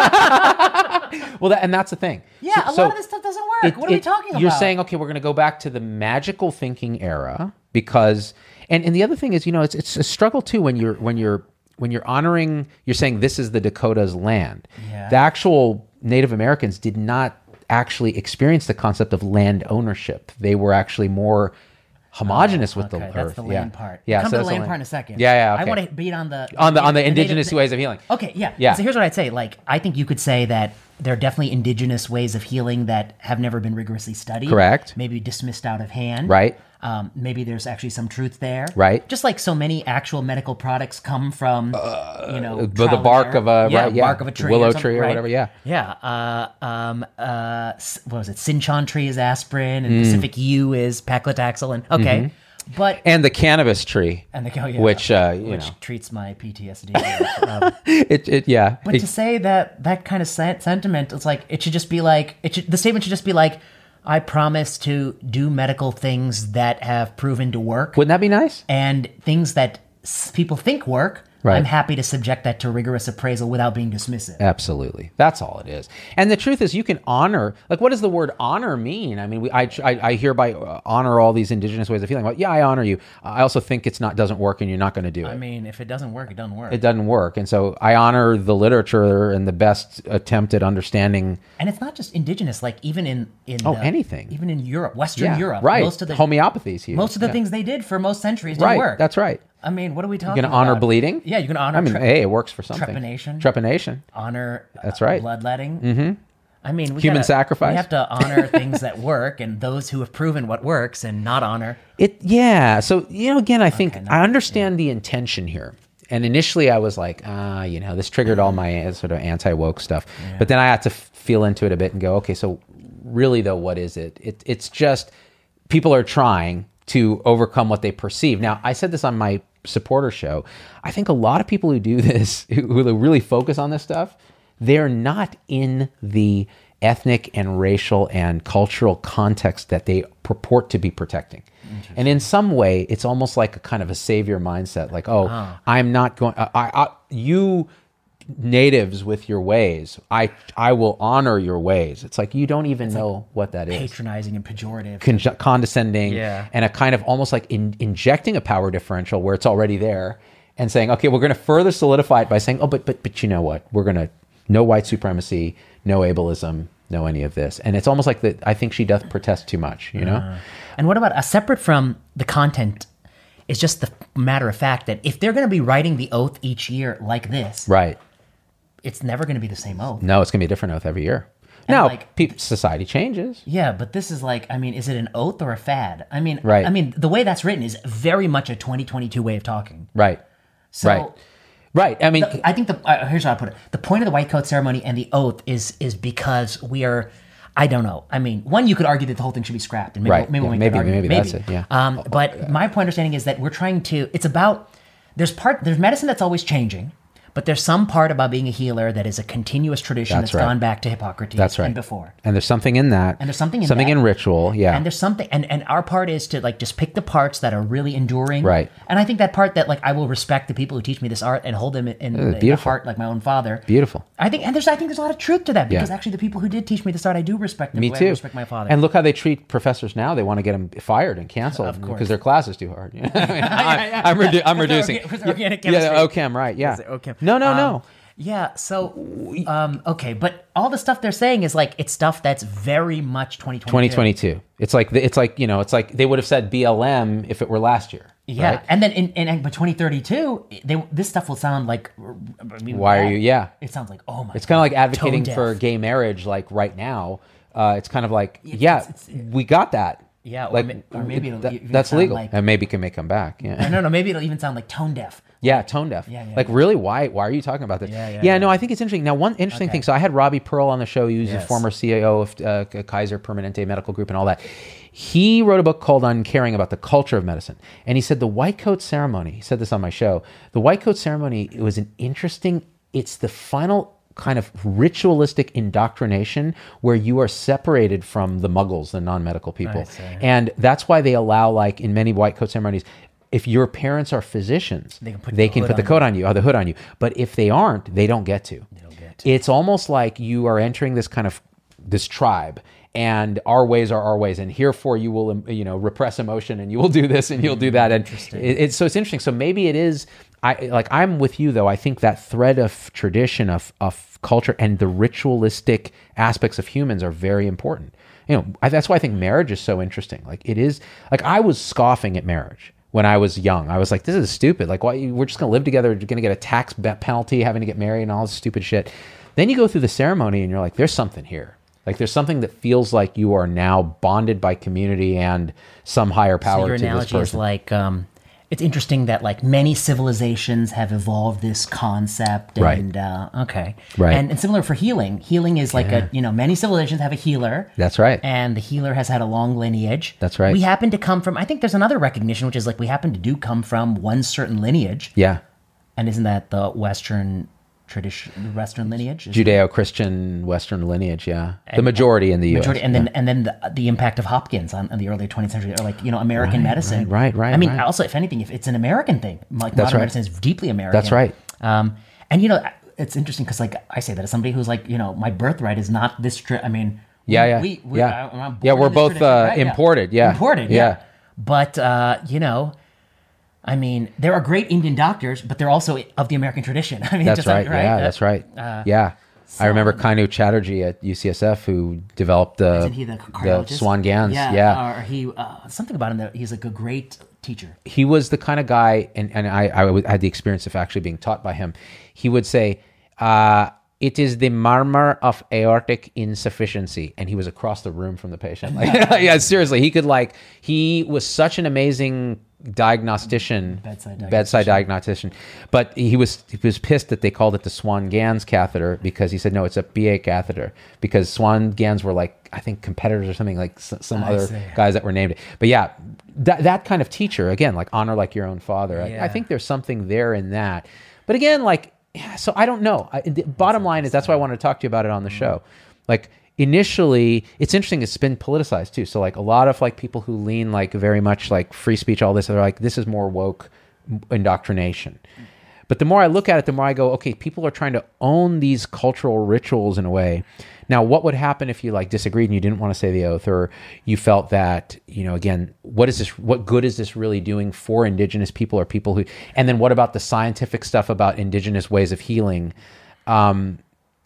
Well, that, and that's the thing. yeah, So- a so lot of this stuff doesn't work. it- what are we it- talking about? You're saying, okay, we're going to go back to the magical thinking era because, and, and the other thing is, you know, it's it's a struggle too when you're when you're when you're honoring, you're saying this is the Dakota's land. Yeah. The actual Native Americans did not actually experience the concept of land ownership. They were actually more homogenous with okay, the that's earth. the yeah. land part. Yeah, Come so to the that's land part in a second. Yeah, yeah. I okay. want to beat on the on the on the native- indigenous ways of healing. Okay, yeah. Yeah. So here's what I'd say. Like, I think you could say that there are definitely indigenous ways of healing that have never been rigorously studied. Correct. Maybe dismissed out of hand. Right. Um, maybe there's actually some truth there. Right. Just like so many actual medical products come from, you know, the- the trial and bark error. of a- yeah, right, yeah. bark of a tree, Willow or something, tree or right? whatever, yeah. Yeah. Uh, um, uh, s- what was it? Sinchon tree is aspirin, Mm. and Pacific Yew is paclitaxel, and okay, but And the cannabis tree, and the oh, yeah, Mm-hmm. which uh, you which know, treats my P T S D. um, it, it yeah. But It- to say that that kind of sen- sentiment, it's like it should just be like it. Should, the statement should just be like, "I promise to do medical things that have proven to work, wouldn't that be nice? and things that s- people think work. Right. I'm happy to subject that to rigorous appraisal without being dismissive." Absolutely. That's all it is. And the truth is you can honor, like what does the word honor mean? I mean, we, I, I, I hereby uh, honor all these indigenous ways of feeling. Well, yeah, I honor you. I also think it's not, doesn't work and you're not going to do it. I mean, if it doesn't work, it doesn't work. It doesn't work. And so I honor the literature and the best attempt at understanding. and it's not just indigenous. Like even in in Oh, the- anything. even in Europe, Western Yeah, Europe, right. most of the Homeopathy is huge. most of the Yeah. things they did for most centuries didn't Right. work. That's right. I mean, what are we talking You're about? going to honor bleeding? Yeah, you can honor. I mean, tre- hey, it works for something. trepanation. Trepanation. honor. That's uh, right. Bloodletting. Mm-hmm. I mean, we Human gotta- sacrifice. We have to honor things that work and those who have proven what works, and not honor. It yeah. So you know, again, I think I understand the intention here. And initially, I was like, ah, you know, this triggered all my uh, sort of anti-woke stuff. But then I had to f- feel into it a bit and go, okay, so really though, what is it? It it's just people are trying to overcome what they perceive. Now, I said this on my supporter show. I think a lot of people who do this, who, who really focus on this stuff, they're not in the ethnic and racial and cultural context that they purport to be protecting. And in some way, it's almost like a kind of a savior mindset, like, oh, I'm not going, I, I, you natives with your ways. I I will honor your ways. It's like you don't even it's know like what that is. Patronizing and pejorative. Con- condescending. Yeah. And a kind of almost like in, injecting a power differential where it's already there and saying, okay, we're going to further solidify it by saying, oh, but but but you know what? We're going to, no white supremacy, no ableism, no any of this. And it's almost like that. I think she doth protest too much, you know? Uh, and what about, uh, separate from the content, is just the matter of fact that if they're going to be writing the oath each year like this, right, it's never going to be the same oath. No, it's going to be a different oath every year. And now, like, pe- society changes. Yeah, but this is like, I mean, is it an oath or a fad? I mean, right. I mean, the way that's written is very much a twenty twenty-two way of talking. Right. So, right. Right. I mean, the, I think the uh, here's how I put it: the point of the white coat ceremony and the oath is is because we are. I don't know. I mean, one, you could argue that the whole thing should be scrapped, and maybe right. maybe yeah, we'll make maybe, that argument. maybe that's it. Yeah. Um, but oh, my point understanding is that we're trying to. It's about there's part there's medicine that's always changing. But there's some part about being a healer that is a continuous tradition that's, that's right. gone back to Hippocrates that's right. and before. And there's something in that. And there's something in something that. in ritual, yeah. And there's something, and, and our part is to like just pick the parts that are really enduring. Right. And I think that part that like I will respect the people who teach me this art and hold them in, in, the, in the heart like my own father. Beautiful. I think, and there's I think there's a lot of truth to that because yeah. actually the people who did teach me this art, I do respect them. Me the way too. I respect my father. And look how they treat professors now. They want to get them fired and canceled of course. because their class is too hard. I mean, I, I'm, redu- I'm reducing. Organic yeah, chemistry. yeah, O Chem, right? Yeah. O Chem. No, no, um, no. Yeah, so, um, okay, but all the stuff they're saying is like, it's stuff that's very much twenty twenty-two. twenty twenty-two. It's like, it's like, you know, it's like they would have said B L M if it were last year. Yeah, right? and then in, in but twenty thirty-two, they, this stuff will sound like, I mean, why are you, yeah. It sounds like, oh my It's kind of like advocating tone for deaf. gay marriage, like right now. Uh, it's kind of like, It's- yeah, it's- it's- we got that. Yeah, or like, ma- or maybe it'll that- even that's sound legal. like- And maybe can make them back. Yeah. No, no, maybe it'll even sound like tone deaf. Yeah, tone deaf. Yeah, yeah, like yeah. really, why? Why are you talking about this? Yeah, yeah, yeah, yeah. no, I think it's interesting. Now, one interesting Okay. thing. So I had Robbie Pearl on the show. He was Yes. a former C E O of uh, Kaiser Permanente Medical Group and all that. He wrote a book called Uncaring about the culture of medicine, and he said the white coat ceremony. He said this on my show. The white coat ceremony. It was an interesting. It's the final kind of ritualistic indoctrination where you are separated from the muggles, the non-medical people. see. And that's why they allow, like in many white coat ceremonies, if your parents are physicians, They can put they the can hood put the on coat on you or the hood on you. But if they aren't, they don't get to. They don't get to. It's almost like you are entering this kind of this tribe, and our ways are our ways, and herefore you will, um, you know, repress emotion, and you will do this, and you'll do that, and it, it's so it's interesting. So maybe it is. I like. I'm with you though. I think that thread of tradition, of of culture, and the ritualistic aspects of humans are very important. You know, I, that's why I think marriage is so interesting. Like it is. Like I was scoffing at marriage when I was young. I was like, this is stupid. Like, why we're just gonna live together, you're gonna get a tax penalty, having to get married, and all this stupid shit. Then you go through the ceremony, and you're like, there's something here. Like there's something that feels like you are now bonded by community and some higher power So your to this analogy person. is like, um, it's interesting that like many civilizations have evolved this concept, Right. and uh, okay, Right. and, and similar for healing. Healing is like a you know many civilizations have a healer. That's right. And the healer has had a long lineage. That's right. We happen to come from. I think there's another recognition, which is like we happen to do come from one certain lineage. Yeah. And isn't that the Western tradition, the Western lineage? Is Judeo-Christian Western lineage, yeah. The majority in the U S. Majority, and then yeah. and then the, the impact of Hopkins on, on the early twentieth century, or like you know American Right, medicine. right, right, right, I mean, right. also if anything, if it's an American thing, like That's modern right. medicine is deeply American. That's right. Um, and you know, it's interesting because like I say that as somebody who's like you know my birthright is not this. Tri- I mean, Yeah, yeah, we, we, yeah. I, I'm born Yeah, we're in this both, tradition, uh, right? imported, yeah. imported, Yeah. yeah. But uh, you know. I mean, there are great Indian doctors, but they're also of the American tradition. I mean, That's just right. like, right? Yeah, Uh, that's right. uh, yeah. I remember so- Kainu Chatterjee at U C S F who developed the, Isn't he the the cardiologist? Swan Gans. Yeah, Yeah. or he uh, something about him that he's like a great teacher. He was the kind of guy, and, and I, I w- had the experience of actually being taught by him. He would say, uh, it is the murmur of aortic insufficiency. And he was across the room from the patient. Like, yeah, seriously. He could like, he was such an amazing diagnostician, Bedside diagnostician. bedside diagnostician. But he was he was pissed that they called it the Swan Gans catheter because he said, no, it's a B A catheter. Because Swan Gans were like, I think competitors or something, like s- some I other see. guys that were named it. But yeah, that that kind of teacher, again, like honor like your own father. I, I Yeah. think there's something there in that. But again, like, yeah, so I don't know. I, the bottom line is that's why I wanted to talk to you about it on the show. Like initially, it's interesting. It's been politicized too. So like a lot of like people who lean like very much like free speech, all this, they're like, this is more woke indoctrination. But the more I look at it, the more I go, okay, people are trying to own these cultural rituals in a way. Now, what would happen if you like disagreed and you didn't want to say the oath, or you felt that, you know, again, what is this, what good is this really doing for indigenous people or people who, and then what about the scientific stuff about indigenous ways of healing? Um,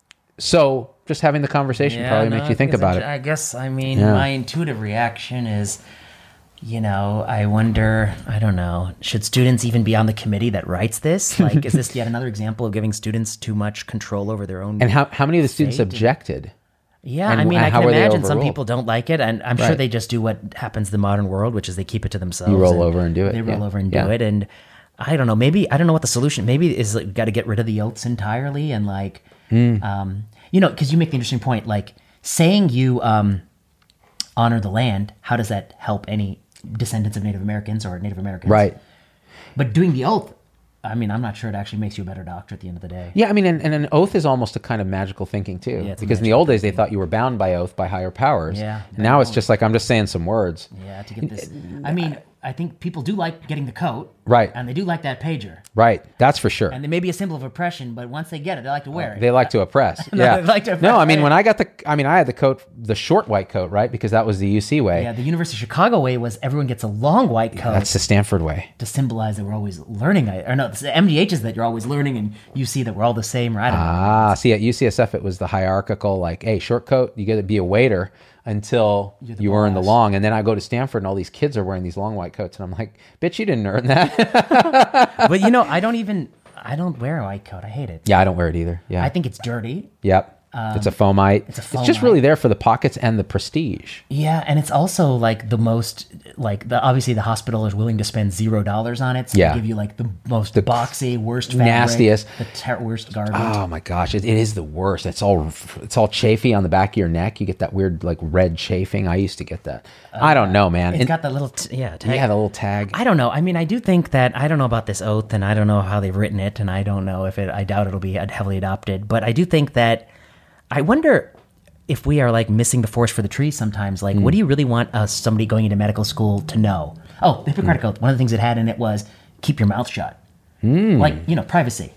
so just having the conversation Yeah, probably no, makes you think about it. I guess, I mean, Yeah. my intuitive reaction is, you know, I wonder, I don't know, should students even be on the committee that writes this? Like, is this yet another example of giving students too much control over their own? And how, how many of the students fate? objected? Yeah, and I mean, how I can were they imagine some overruled? people don't like it, and I'm sure Right. they just do what happens in the modern world, which is they keep it to themselves. You roll over and do it, They roll yeah. over and Yeah. do it, and I don't know. Maybe I don't know what the solution. Maybe is like, got to get rid of the oaths entirely, and like, Hmm. um, you know, because you make the interesting point, like saying you um, honor the land. How does that help any descendants of Native Americans or Native Americans? Right. But doing the oath, I mean, I'm not sure it actually makes you a better doctor at the end of the day. Yeah, I mean, and, and an oath is almost a kind of magical thinking too. Yeah, it's a because in the old days, they thought you were bound by oath by higher powers. Yeah, And now it's just like, I'm just saying some words. Yeah, to get this. I mean, I think people do like getting the coat. Right. And they do like that pager. Right. That's for sure. And they may be a symbol of oppression, but once they get it, they like to wear it. They like to oppress. No, yeah. they like to no, I mean, oppress. when I got the, I mean, I had the coat, the short white coat, right? Because that was the U C way. Yeah, the University of Chicago way was everyone gets a long white coat That's the Stanford way. to symbolize that we're always learning. Or no, the M D H is that you're always learning, and you see that we're all the same, or I don't know. Ah, see, at U C S F, it was the hierarchical, like, hey, short coat, you got to be a waiter until the you earn the boss. long. And then I go to Stanford and all these kids are wearing these long white coats. And I'm like, bitch, you didn't earn that. But you know, I don't even, I don't wear a white coat. I hate it. Yeah, I don't wear it either. Yeah. I think it's dirty. Yep. it's a foamite. it's a It's just foamite. really there for the pockets and the prestige. Yeah, and it's also like the most, like the obviously the hospital is willing to spend zero dollars on it. So Yeah. they give you like the most boxy, worst fabric, nastiest. the ter- worst garbage. Oh my gosh, it, it is the worst. It's all it's all chafy on the back of your neck. You get that weird like red chafing. I used to get that. I don't know, man. It's And- got that little, t- yeah, tag. yeah, the little tag. I don't know. I mean, I do think that I don't know about this oath, and I don't know how they've written it, and I don't know if it. I doubt it'll be heavily adopted. But I do think that I wonder if we are like missing the forest for the trees sometimes. Like, Hmm. what do you really want us, somebody going into medical school, to know? Oh, the Hippocratic Oath. One of the things it had in it was keep your mouth shut, Hmm. like you know, privacy.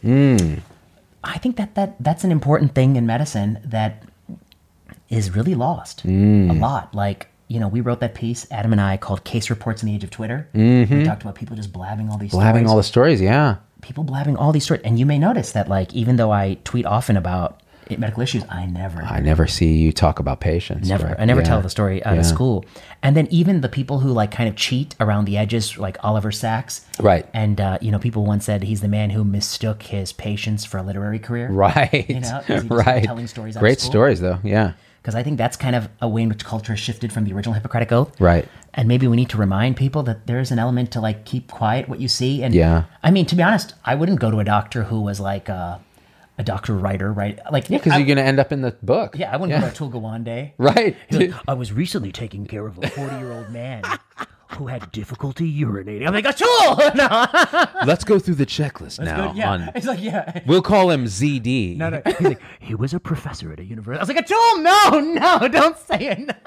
I think that that that's an important thing in medicine that is really lost Hmm. a lot. Like, you know, we wrote that piece, Adam and I, called Case Reports in the Age of Twitter. Mm-hmm. We talked about people just blabbing all these Blabbing stories. all the stories, yeah. people blabbing all these stories. And you may notice that, like, even though I tweet often about medical issues, I never, I never see you talk about patients. never, right? I never Yeah. tell the story out Yeah. of school. And then even the people who, like, kind of cheat around the edges, like Oliver Sacks. Right. And, uh, you know, people once said he's the man who mistook his patients for a literary career. Right. You know, 'cause he just right. telling stories out of Great school. stories, though. Yeah. Because I think that's kind of a way in which culture has shifted from the original Hippocratic Oath. Right. And maybe we need to remind people that there's an element to like keep quiet what you see. And Yeah. I mean, to be honest, I wouldn't go to a doctor who was like a, a doctor writer, right? Like, Because I, you're going to end up in the book. yeah, I wouldn't go to Atul Gawande. Right. He's like, I was recently taking care of a forty-year-old man who had difficulty urinating. I'm like, Atul! No. Let's go through the checklist now. yeah. on- It's like, yeah. We'll call him Z D. No, no. He's like, he was a professor at a university. I was like, Atul, no, no, don't say it.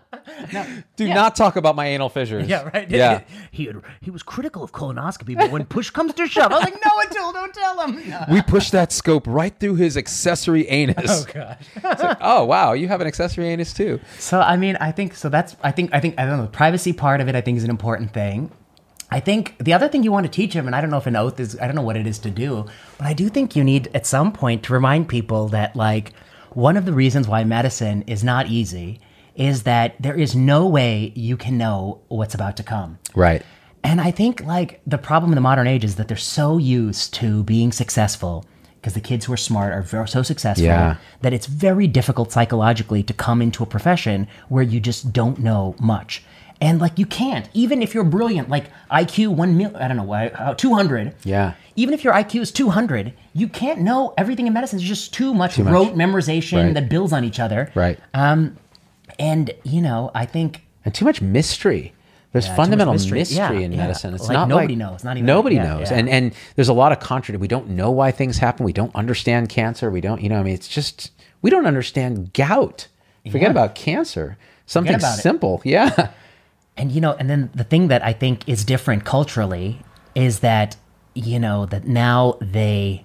Do not talk about my anal fissures. Yeah, right. Yeah. he had, he was critical of colonoscopy, but when push comes to shove, I was like, no, Atul, don't tell him. No. We pushed that scope right through his accessory anus. Oh gosh. It's like, oh wow, you have an accessory anus too. So I mean, I think so. That's I think I think I don't know. The privacy part of it, I think, is an important thing. I think the other thing you want to teach him, and I don't know if an oath is, I don't know what it is to do, but I do think you need at some point to remind people that, like, one of the reasons why medicine is not easy is that there is no way you can know what's about to come. Right. And I think, like, the problem in the modern age is that they're so used to being successful because the kids who are smart are very, so successful Yeah. that it's very difficult psychologically to come into a profession where you just don't know much. And, like, you can't, even if you're brilliant, like I Q one mil, I don't know, why, uh, two hundred. Yeah. Even if your I Q is two hundred, you can't know everything in medicine. There's just too much, much. rote memorization Right. that builds on each other. Right. And, you know, I think And too much mystery. There's Yeah, too much fundamental mystery. mystery, Yeah, in yeah. medicine. It's Like, not nobody like, knows, not even- nobody yeah, knows. yeah. And and there's a lot of contradiction. We don't know why things happen. We don't understand cancer. We don't, you know, I mean, it's just we don't understand gout. Forget Yeah. about cancer. Something about it. simple. Yeah. And, you know, and then the thing that I think is different culturally is that you know, that now they,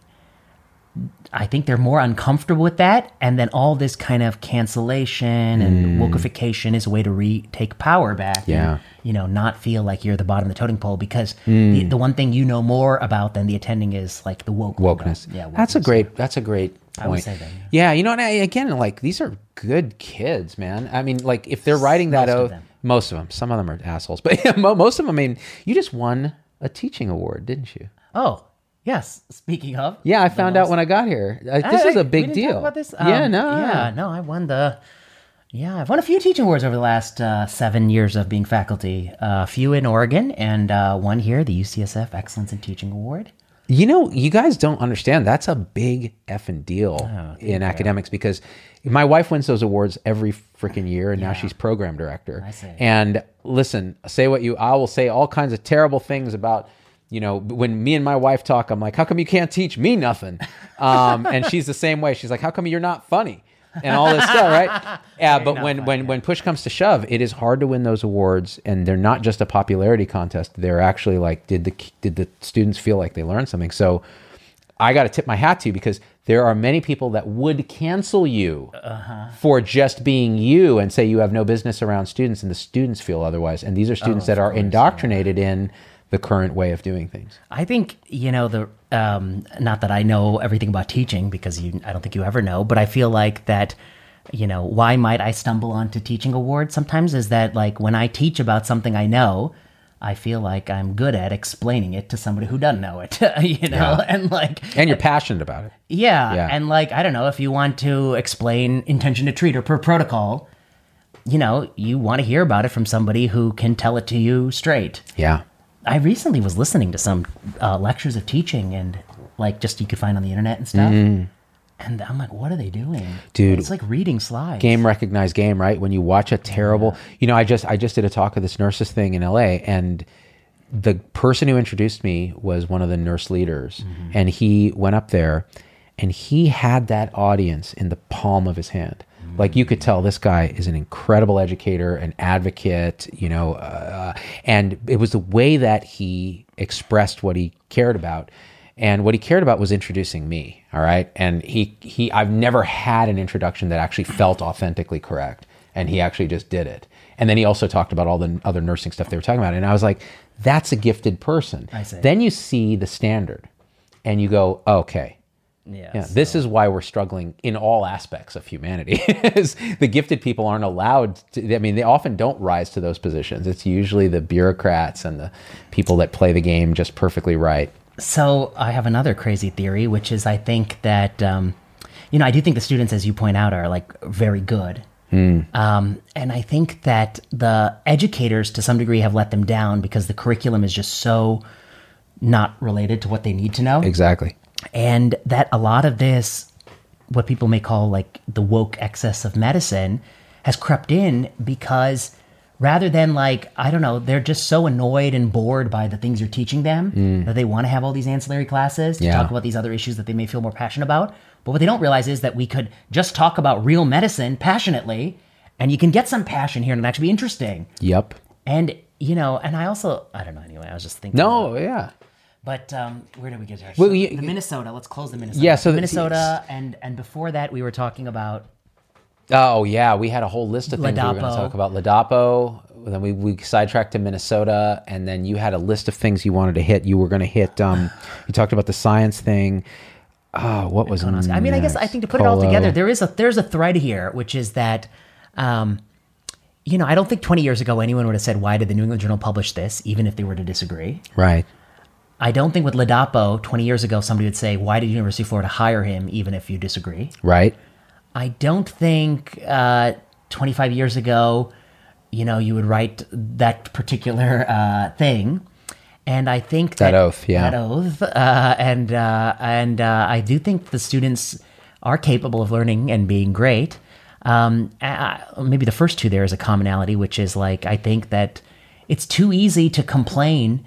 I think they're more uncomfortable with that. And then all this kind of cancellation and mm. wokeification is a way to retake power back. Yeah. And, you know, not feel like you're the bottom of the totem pole, because mm. the, the one thing you know more about than the attending is like the woke wokeness. Yeah, wokeness. That's a great, that's a great point. I would say that, yeah. yeah. You know, and I, again, like these are good kids, man. I mean, like if they're writing that most oath, of them. most of them, some of them are assholes, but yeah, most of them, I mean, you just won a teaching award, didn't you? Oh, yes. Speaking of, yeah, I found out when I got here. Uh, this I, is a we big didn't deal. Talk about this? Yeah, Um, no, yeah, no. I won the. Yeah, I've won a few teaching awards over the last uh, seven years of being faculty. Uh, a few in Oregon, and uh, one here, the U C S F Excellence in Teaching Award. You know, you guys don't understand. That's a big effing deal Oh, in academics, because my wife wins those awards every freaking year, and now Yeah. she's program director. I see. And listen, say what you, I will say all kinds of terrible things about, you know, when me and my wife talk, I'm like, how come you can't teach me nothing? Um, and she's the same way. She's like, how come you're not funny? And all this stuff, right? Yeah, You're but not when, funny, when, yeah. when push comes to shove, it is hard to win those awards, and they're not just a popularity contest. They're actually like, did the did the students feel like they learned something? So I got to tip my hat to you, because there are many people that would cancel you uh-huh. for just being you and say you have no business around students, and the students feel otherwise. And these are students Oh, that are course, indoctrinated yeah. in the current way of doing things. I think, you know, the um, not that I know everything about teaching, because you, I don't think you ever know, but I feel like that, you know, why might I stumble onto teaching awards sometimes is that, like, when I teach about something I know, I feel like I'm good at explaining it to somebody who doesn't know it, you know, Yeah. and like, And you're passionate about it. yeah, Yeah. and like, I don't know, if you want to explain intention to treat or per protocol, you know, you want to hear about it from somebody who can tell it to you straight. Yeah. I recently was listening to some uh, lectures of teaching, and like just you could find on the internet and stuff. Mm. And I'm like, what are they doing? Dude. It's like reading slides. Game recognized game, right? When you watch a terrible, you know, I just I just did a talk of this nurses thing in L A, and the person who introduced me was one of the nurse leaders, mm-hmm. and he went up there, and he had that audience in the palm of his hand. Mm-hmm. Like you could tell this guy is an incredible educator, an advocate, you know, uh, and it was the way that he expressed what he cared about. And what he cared about was introducing me, all right? And he, he, I've never had an introduction that actually felt authentically correct. And he actually just did it. And then he also talked about all the other nursing stuff they were talking about. And I was like, that's a gifted person. I see. Then you see the standard and you go, okay. Yeah, Yeah, so- this is why we're struggling in all aspects of humanity. Is the gifted people aren't allowed to, I mean, they often don't rise to those positions. It's usually the bureaucrats and the people that play the game just perfectly right. So I have another crazy theory, which is I think that, um, you know, I do think the students, as you point out, are like very good. Mm. Um, and I think that the educators to some degree have let them down because the curriculum is just so not related to what they need to know. Exactly. And that a lot of this, what people may call like the woke excess of medicine, has crept in because rather than like, I don't know, they're just so annoyed and bored by the things you're teaching them mm. that they want to have all these ancillary classes to Yeah. talk about these other issues that they may feel more passionate about. But what they don't realize is that we could just talk about real medicine passionately, and you can get some passion here and it actually be interesting. Yep. And, you know, and I also, I don't know, anyway, I was just thinking. No, yeah. But um, where did we get to? Well, So you- the Minnesota. Let's close the Minnesota. Yeah, so the- Minnesota, and and before that, we were talking about Oh, yeah. We had a whole list of things we were going Ladapo. to talk about. Ladapo. Then we, we sidetracked to Minnesota. And then you had a list of things you wanted to hit. You were going to hit, um, you talked about the science thing. Oh, what was Colonoscopy. I mean, I guess I think to put it all Colo. together, there is a there's a thread here, which is that, um, you know, I don't think twenty years ago anyone would have said, "Why did the New England Journal publish this?" Even if they were to disagree. Right. I don't think with Ladapo twenty years ago somebody would say, "Why did University of Florida hire him?" Even if you disagree. Right. I don't think uh, twenty-five years ago, you know, you would write that particular uh, thing. And I think that, That oath, yeah. that oath, uh, and uh, and uh, I do think the students are capable of learning and being great. Um, uh, maybe the first two there is a commonality, which is like I think that it's too easy to complain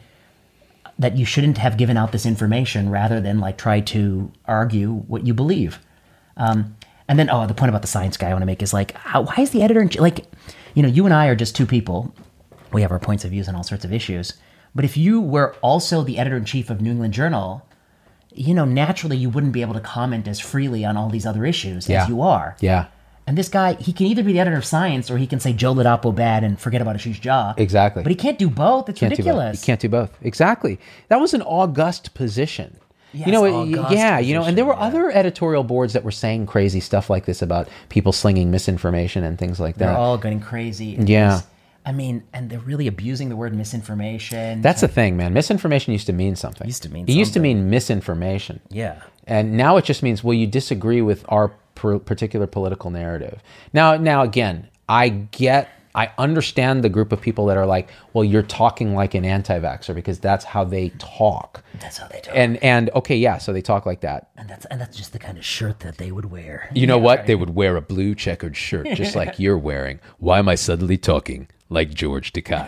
that you shouldn't have given out this information rather than like try to argue what you believe. Um, and then, oh, the point about the science guy I want to make is like, how, why is the editor in, like, you know, you and I are just two people. We have our points of views on all sorts of issues. But if you were also the editor-in-chief of New England Journal, you know, naturally you wouldn't be able to comment as freely on all these other issues Yeah. as you are. Yeah. And this guy, he can either be the editor of Science or he can say Joe Ladapo bad and forget about Ashish Jha. Exactly. But he can't do both. It's Can't do both. ridiculous. You can't do both. Exactly. That was an august position. Yes, you know, it- august yeah, you know, and there were position, yeah. other editorial boards that were saying crazy stuff like this about people slinging misinformation and things like They're that. all going crazy. And Yeah. it's- I mean, and they're really abusing the word misinformation. That's the thing, man. Misinformation used to mean something. Used to mean It used to something. mean misinformation. Yeah. And now it just means, well, you disagree with our per- particular political narrative. Now, now again, I get, I understand the group of people that are like, well, you're talking like an anti-vaxxer because that's how they talk. That's how they talk. And and okay, yeah, so they talk like that. And that's and that's just the kind of shirt that they would wear. You know what? They would wear a blue checkered shirt, just like you're wearing. Why am I suddenly talking like George Takei?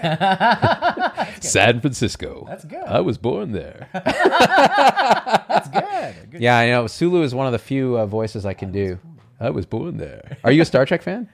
San Francisco. That's good. I was born there. That's good. Good. Yeah, I know. Sulu is one of the few uh, voices I can do. I was born there. Are you a Star Trek fan?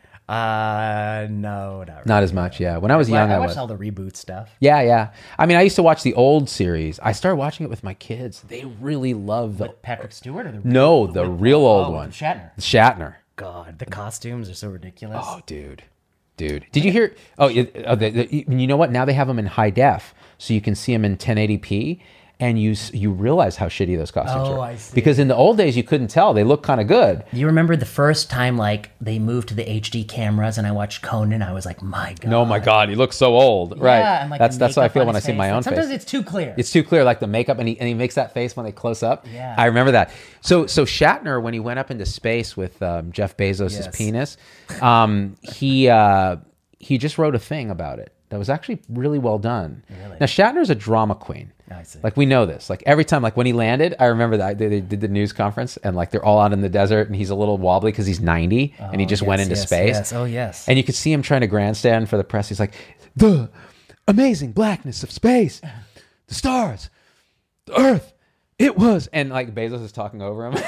Uh, no, not really. Not as much, yeah. When I was Well, young, I I watched was. all the reboot stuff. Yeah, yeah. I mean, I used to watch the old series. I started watching it with my kids. They really love the Patrick Stewart or the no, the real old oh, one, Shatner. Shatner. God, the costumes are so ridiculous. Oh, dude, dude. Did you hear? Oh, it- oh the, the, you know what? Now they have them in high def, so you can see them in ten eighty p, and you s- you realize how shitty those costumes Oh, are. I see. Because in the old days, you couldn't tell. They looked kind of good. You remember the first time like they moved to the H D cameras and I watched Conan? I was like, my God. No, my God, he looks so old. right. Yeah, and like that's the that's how I makeup feel on when I his see my face. own Sometimes face. it's too clear. It's too clear, like the makeup, and he and he makes that face when they close up. Yeah. I remember that. So so Shatner, when he went up into space with um, Jeff Bezos' Yes. penis, um, he uh, he just wrote a thing about it that was actually really well done. Really? Now Shatner's a drama queen. I see. Like we know this. Like every time, like when he landed, I remember that they, they did the news conference, and like they're all out in the desert, and he's a little wobbly because he's ninety, and he Oh, just went yes, into yes, space. yes. Oh, yes. And you could see him trying to grandstand for the press. He's like, the amazing blackness of space, the stars, the earth, it was. And like Bezos is talking over him.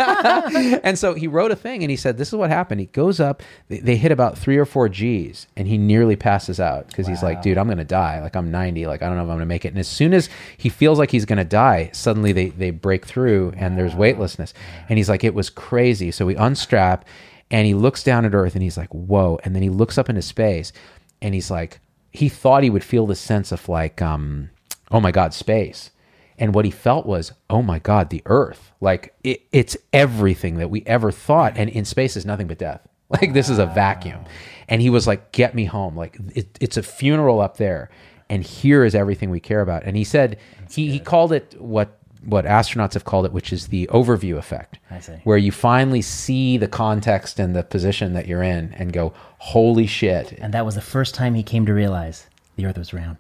And so he wrote a thing and he said, this is what happened. He goes up, they, they hit about three or four G's and he nearly passes out because he's like, dude, I'm going to die. Like I'm ninety. Like I don't know if I'm going to make it. And as soon as he feels like he's going to die, suddenly they, they break through and there's weightlessness. And he's like, it was crazy. So we unstrap and he looks down at Earth and he's like, whoa. And then he looks up into space and he's like, he thought he would feel this sense of like, um, oh my God, space. And what he felt was, oh my God, the Earth. Like it, it's everything that we ever thought. And in space is nothing but death. Like this is a vacuum. And he was like, get me home. Like it, it's a funeral up there. And here is everything we care about. And he said, he, he called it what, what astronauts have called it, which is the overview effect. I see. Where you finally see the context and the position that you're in and go, holy shit. And that was the first time he came to realize the Earth was round.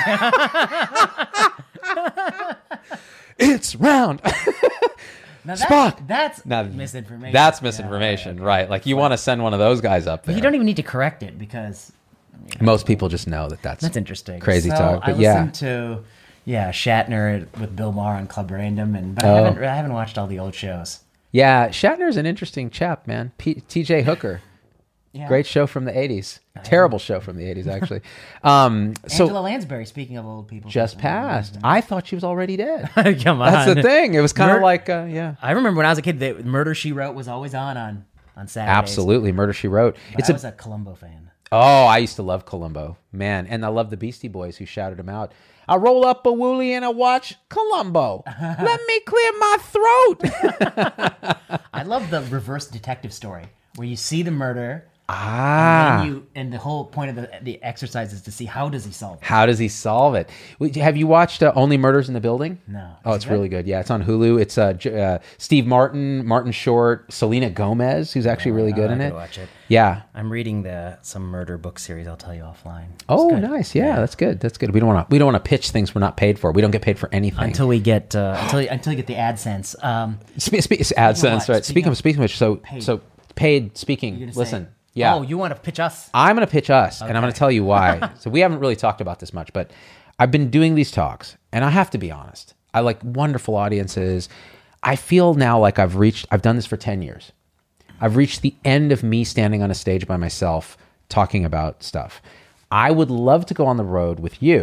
It's round. Now that's, Spock. That's Now, misinformation. That's Yeah, misinformation, okay. right? Like you want to send one of those guys up there. You don't even need to correct it because Most people just know that that's that's interesting. crazy so talk. I But yeah, listened to yeah Shatner with Bill Maher on Club Random, and but Oh. I haven't I haven't watched all the old shows. yeah. Shatner's an interesting chap, man. P- T J Hooker, Yeah. great show from the eighties. Terrible show from the eighties, actually. Um, so Angela Lansbury. Speaking of old people, just passed. I thought she was already dead. Come on, That's the thing. It was kind of Mur- like, uh, yeah. I remember when I was a kid, the Murder She Wrote was always on on on Saturdays. Absolutely, Murder She Wrote. But It's I a was a Columbo fan. Oh, I used to love Columbo, man, and I love the Beastie Boys who shouted him out. I roll up a wooly and I watch Columbo. Let me clear my throat. I love the reverse detective story where you see the murder. Ah, And, you, and the whole point of the, the exercise is to see how does he solve it. how does he solve it? Wait, have you watched uh, Only Murders in the Building? No. Oh, Is it's it good? really good. Yeah, it's on Hulu. It's uh, J- uh, Steve Martin, Martin Short, Selena Gomez, who's actually really good I in gotta it. watch it. Yeah. I'm reading the some murder book series. I'll tell you offline. It's Oh, good. nice. Yeah, that's good. That's good. We don't want to. We don't want to pitch things we're not paid for. We don't get paid for anything. Until we get uh, until until you get the AdSense. Um, Spe- spe- it's AdSense, what? right? Speaking Speaking of of speaking of which, so paid. so paid speaking. you're gonna Listen, say, yeah. Oh, you want to pitch us? I'm going to pitch us, and I'm going to Okay. tell you why. So we haven't really talked about this much, but I've been doing these talks, and I have to be honest. I like wonderful audiences. I feel now like I've reached. I've done this for ten years. I've reached the end of me standing on a stage by myself talking about stuff. I would love to go on the road with you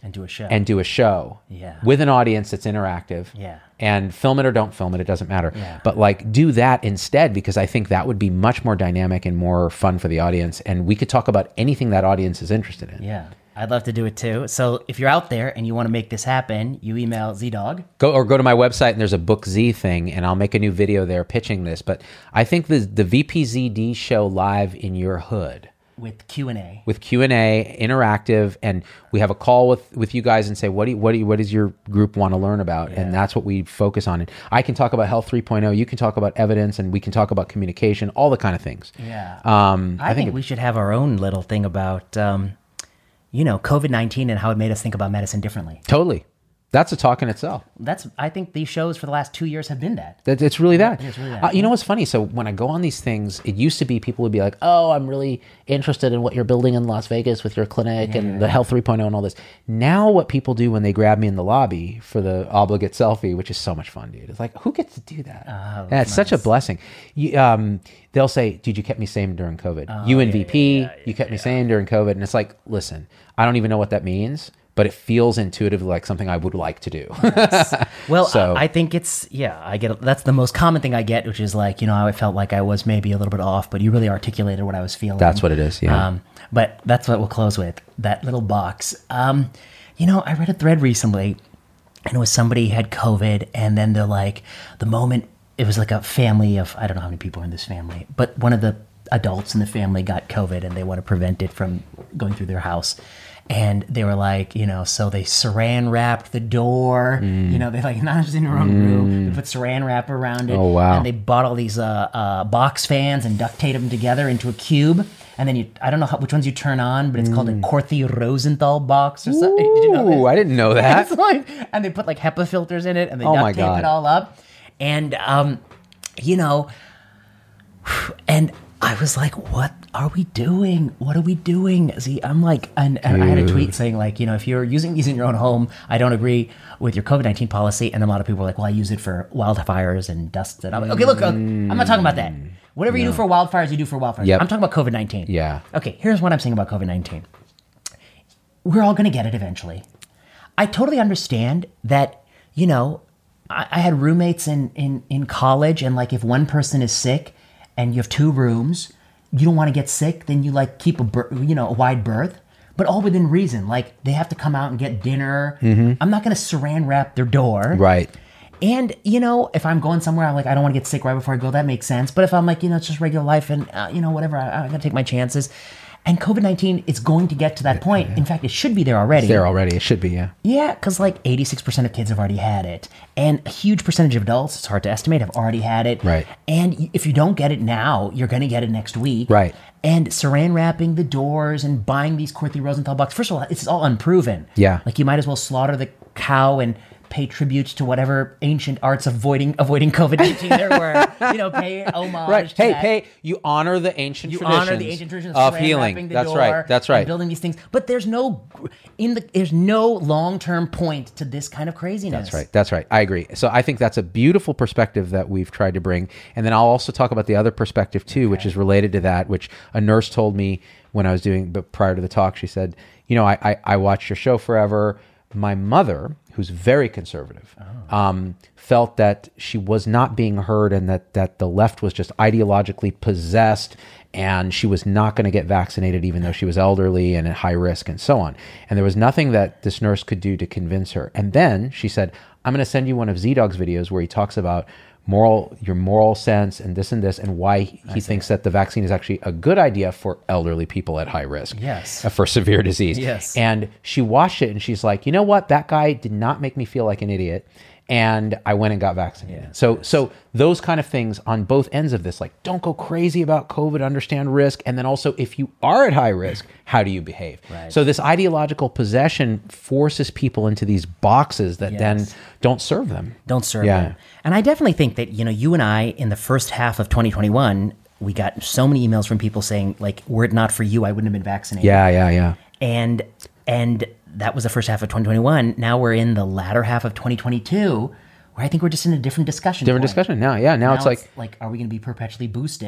And do a show. and do a show Yeah. with an audience that's interactive. Yeah. And film it or don't film it, it doesn't matter. Yeah. But like do that instead, because I think that would be much more dynamic and more fun for the audience. And we could talk about anything that audience is interested in. Yeah. I'd love to do it too. So if you're out there and you want to make this happen, you email Z-Dog. Go or go to my website and there's a Book Z thing, and I'll make a new video there pitching this. But I think the the V P Z D show live in your hood With Q and A. with Q and A, interactive, and we have a call with, with you guys and say, what do you, what do you, what does your group want to learn about? Yeah. And that's what we focus on. And I can talk about Health three point oh, you can talk about evidence, and we can talk about communication, all the kind of things. Yeah. Um, I, think, we should have our own little thing about, um, you know, COVID nineteen and how it made us think about medicine differently. Totally. That's a talk in itself. That's, I think these shows for the last two years have been that. That it's really that. It's really that. Uh, you know what's funny? So when I go on these things, it used to be people would be like, "Oh, I'm really interested in what you're building in Las Vegas with your clinic and the Health three point oh and all this." Now, what people do when they grab me in the lobby for the obligate selfie, which is so much fun, dude, it's like, who gets to do that? Oh, yeah, it's such a blessing. You, um, they'll say, "Dude, you kept me sane during COVID. you and V P, you kept me sane during COVID," and it's like, listen, I don't even know what that means, but it feels intuitively like something I would like to do. Well, So- I, I think it's, yeah, I get, that's the most common thing I get, which is like, you know, I felt like I was maybe a little bit off, but you really articulated what I was feeling. That's what it is, yeah. Um, but that's what we'll close with, that little box. Um, you know, I read a thread recently, and it was somebody had COVID, and then they're like, the moment, it was like a family of, I don't know how many people are in this family, but one of the adults in the family got COVID, and they want to prevent it from going through their house. And they were like, you know, so they saran wrapped the door, Mm. you know, they like, not just in their own room, they put saran wrap around it. Oh, wow. And they bought all these uh, uh, box fans and duct taped them together into a cube. And then you, I don't know how, which ones you turn on, but it's called a Corthy Rosenthal box or something. Did you know Mm. Ooh, this? I didn't know that. It's like, and they put like HEPA filters in it, and they Oh duct my tape God. it all up. And, um, you know, and I was like, what are we doing? What are we doing? See, I'm like, and, and I had a tweet saying like, you know, if you're using these in your own home, I don't agree with your COVID nineteen policy. And a lot of people are like, well, I use it for wildfires and dust. And I'm like, okay, look, look, I'm not talking about that. Whatever you do for wildfires, you do for wildfires. Yep. I'm talking about COVID nineteen. Yeah. Okay, here's what I'm saying about COVID nineteen. We're all going to get it eventually. I totally understand that, you know, I, I had roommates in, in, in college, and like if one person is sick and you have two rooms, you don't want to get sick, then you like keep a, ber- you know, a wide berth, but all within reason. Like they have to come out and get dinner. I'm not going to saran wrap their door. Right. And, you know, if I'm going somewhere, I'm like, I don't want to get sick right before I go. That makes sense. But if I'm like, you know, it's just regular life and, uh, you know, whatever, I, I'm going to take my chances. And COVID nineteen is going to get to that point. In fact, it should be there already. It's there already. It should be, yeah. Yeah, because like eighty-six percent of kids have already had it. And a huge percentage of adults, it's hard to estimate, have already had it. Right. And y- if you don't get it now, you're going to get it next week. Right. And saran wrapping the doors and buying these Corthy Rosenthal boxes. First of all, it's all unproven. Yeah. Like you might as well slaughter the cow and pay tribute to whatever ancient arts of avoiding avoiding COVID nineteen there were. You know, pay homage Right. to Hey, that. hey, you honor the ancient You traditions honor the ancient traditions of saran healing. wrapping the That's door right. That's and right. building these things, but there's no in the there's no long term point to this kind of craziness. That's right. That's right. I agree. So I think that's a beautiful perspective that we've tried to bring. And then I'll also talk about the other perspective too, which is related to that, which a nurse told me when I was doing, but prior to the talk, she said, you know, I, I, I watched your show forever. My mother, who's very conservative, Oh. um, felt that she was not being heard and that, that the left was just ideologically possessed and she was not going to get vaccinated even though she was elderly and at high risk and so on. And there was nothing that this nurse could do to convince her. And then she said, I'm going to send you one of Z-Dog's videos where he talks about moral, your moral sense and this and this and why he thinks that the vaccine is actually a good idea for elderly people at high risk. Yes. uh, For severe disease. Yes. And she watched it and she's like, you know what? That guy did not make me feel like an idiot. And I went and got vaccinated. Yeah. So, so those kind of things on both ends of this, like don't go crazy about COVID, understand risk. And then also if you are at high risk, how do you behave? Right. So this ideological possession forces people into these boxes that Yes. then don't serve them. Don't serve Yeah. them. And I definitely think that, you know, you and I in the first half of twenty twenty-one, we got so many emails from people saying like, were it not for you, I wouldn't have been vaccinated. Yeah, yeah, yeah. And and that was the first half of twenty twenty-one. Now we're in the latter half of twenty twenty-two, where I think we're just in a different discussion. Different point. discussion now. Yeah, now, Now it's like, like, are we going to be perpetually boosted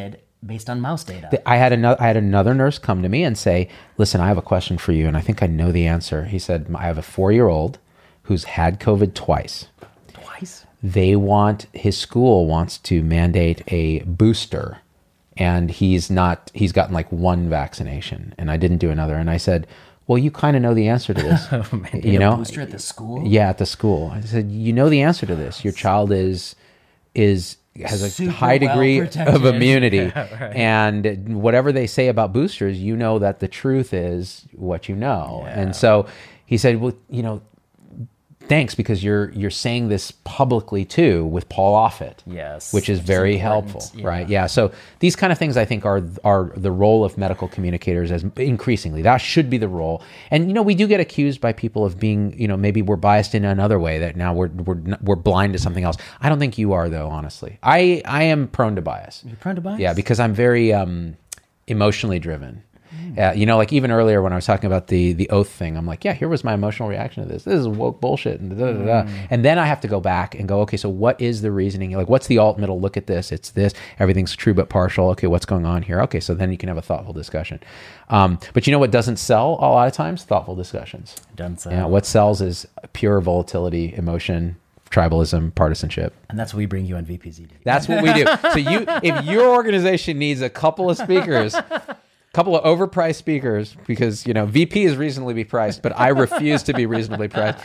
based on mouse data. I had another I had another nurse come to me and say, "Listen, I have a question for you, and I think I know the answer." He said, "I have a four-year-old who's had COVID twice. Twice? They want his school wants to mandate a booster, and he's not. He's gotten like one vaccination, and I didn't do another." And I said, "Well, you kind of know the answer to this, Oh, man, you know, a booster at the school? Yeah, at the school." I said, "You know the answer to this. Your child is is." has a Super high degree well-protected. of immunity. Yeah, right. And whatever they say about boosters, you know that the truth is what you know. Yeah. And so he said, well, you know, thanks, because you're you're saying this publicly too with Paul Offit. Yes. Which is Which is very important. helpful, Yeah. right? Yeah. So these kind of things I think are are the role of medical communicators as increasingly. That should be the role. And you know, we do get accused by people of being, you know, maybe we're biased in another way, that now we're we're we're blind to something else. I don't think you are, though, honestly. I I am prone to bias. You're prone to bias? Yeah, because I'm very um emotionally driven. Uh, you know, like even earlier when I was talking about the the oath thing, I'm like, yeah, here was my emotional reaction to this. This is woke bullshit. And, da, da, da, da. And then I have to go back and go, okay, so what is the reasoning? Like, what's the alt middle? Look at this. It's this. Everything's true but partial. Okay, what's going on here? Okay, so then you can have a thoughtful discussion. Um, but you know what doesn't sell a lot of times? Thoughtful discussions. Done so. Yeah, what sells is pure volatility, emotion, tribalism, partisanship. And that's what we bring you on V P Z D. That's what we do. So you, if your organization needs a couple of speakers, couple of overpriced speakers, because you know V P is reasonably priced, but I refuse to be reasonably priced.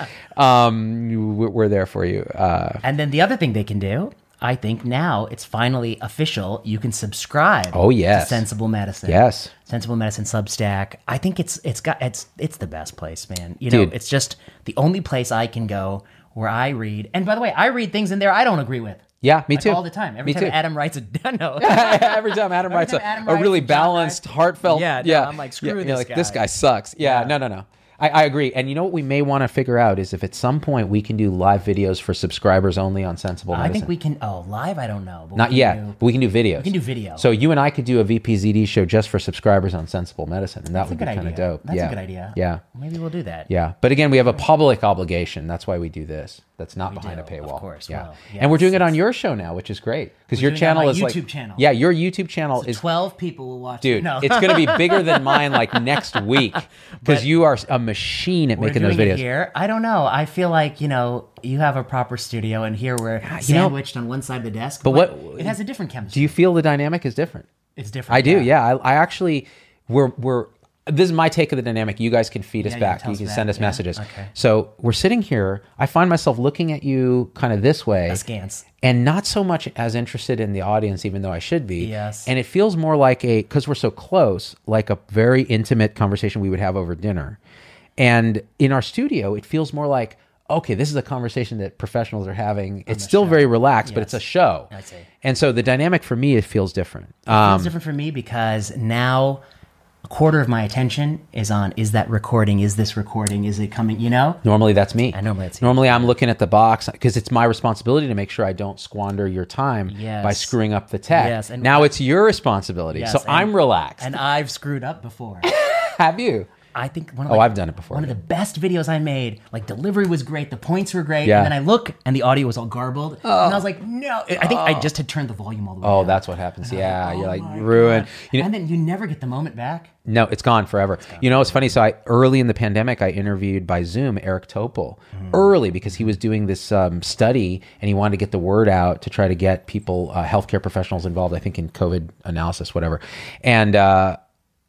Um, we're there for you. Uh, And then the other thing they can do, I think now it's finally official. You can subscribe. Oh, yes. to Sensible Medicine. Yes. Sensible Medicine Substack. I think it's it's got it's it's the best place, man. You know, Dude. it's just the only place I can go where I read. And by the way, I read things in there I don't agree with. yeah, me Like, too. all the time. Every me time too. Adam writes a no. Every time Adam Every writes time a, Adam a writes really and John balanced, writes- heartfelt, Yeah, no, I'm like, screw yeah, this you're like, guy. this guy sucks. Yeah, Yeah. no, no, no. I, I agree. And you know what we may want to figure out is if at some point we can do live videos for subscribers only on Sensible I Medicine. think we can. Oh, live? I don't know. But Not we can yet, do- but we can do videos. We can do video. So you and I could do a V P Z D show just for subscribers on Sensible Medicine, and that That's a would be good kind of idea. dope. That's yeah. a good idea. Yeah. Maybe we'll do that. Yeah. But again, we have a public obligation. That's why we do this. That's not behind do, a paywall. of course. Yeah. Well, and we're yes, doing it on it's- your show now, which is great because We're your doing it on channel my is like YouTube channel. Yeah, your YouTube channel is Twelve people will watch. dude. it. No. It's going to be bigger than mine like next week because But you are a machine at We're making doing those videos. it here. I don't know. I feel like, you know, you have a proper studio, and here we're you know- sandwiched on one side of the desk. But what- it has a different chemistry. Do you feel the dynamic is different? It's different. I do, yeah. I, I actually, we're we're. This is my take of the dynamic. You guys can feed us Yeah, you back. tell You us can back, send us yeah. messages. Okay. So we're sitting here. I find myself looking at you kind of this way, Askance. and not so much as interested in the audience, even though I should be. Yes. And it feels more like a, because we're so close, like a very intimate conversation we would have over dinner. And in our studio, it feels more like, okay, this is a conversation that professionals are having. It's still very relaxed, but Yes. it's a show. I see. And so the dynamic for me, it feels different. It Um, feels different for me because now a quarter of my attention is on, is that recording? Is this recording? Is it coming? You know? Normally that's me. I normally it's you. Normally I'm looking at the box because it's my responsibility to make sure I don't squander your time Yes. by screwing up the tech. Yes, and- now it's your responsibility. Yes, so and- I'm relaxed. And I've screwed up before. Have you? I think one of Oh, like, I've done it before. One of the best videos I made, like delivery was great, the points were great, Yeah. and then I look and the audio was all garbled, and I was like, no. I think I just had turned the volume all the way Oh, down. that's what happens. Yeah, Oh you're like my ruined. God. You know, And then you never get the moment back. no, it's gone forever. You know, it's funny. So I early in the pandemic, I interviewed by Zoom Eric Topol early because he was doing this um, study and he wanted to get the word out to try to get people, uh, healthcare professionals involved. I think in COVID analysis, whatever. And uh,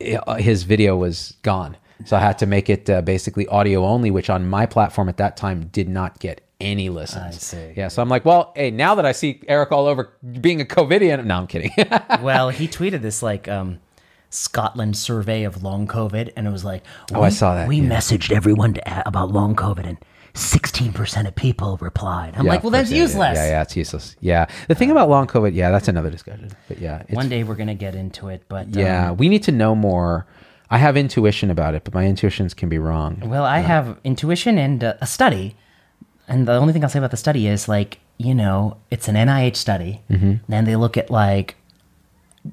his video was gone. So I had to make it uh, basically audio only, which on my platform at that time did not get any listens. I see. Yeah, so I'm like, well, hey, now that I see Eric all over being a COVIDian, no, I'm kidding. Well, he tweeted this like um, Scotland survey of long COVID, and it was like, Oh, I saw that, We yeah. messaged everyone to a- about long COVID, and sixteen percent of people replied. I'm Yeah, like, well, of that's course, yeah, useless. Yeah, yeah, it's useless. Yeah, the thing about long COVID, yeah, that's another discussion. But yeah, it's, One day we're gonna get into it, but yeah, um, we need to know more. I have intuition about it, but my intuitions can be wrong. well, I have intuition and uh, a study, and the only thing I'll say about the study is like, you know, it's an N I H study, Mm-hmm. and they look at like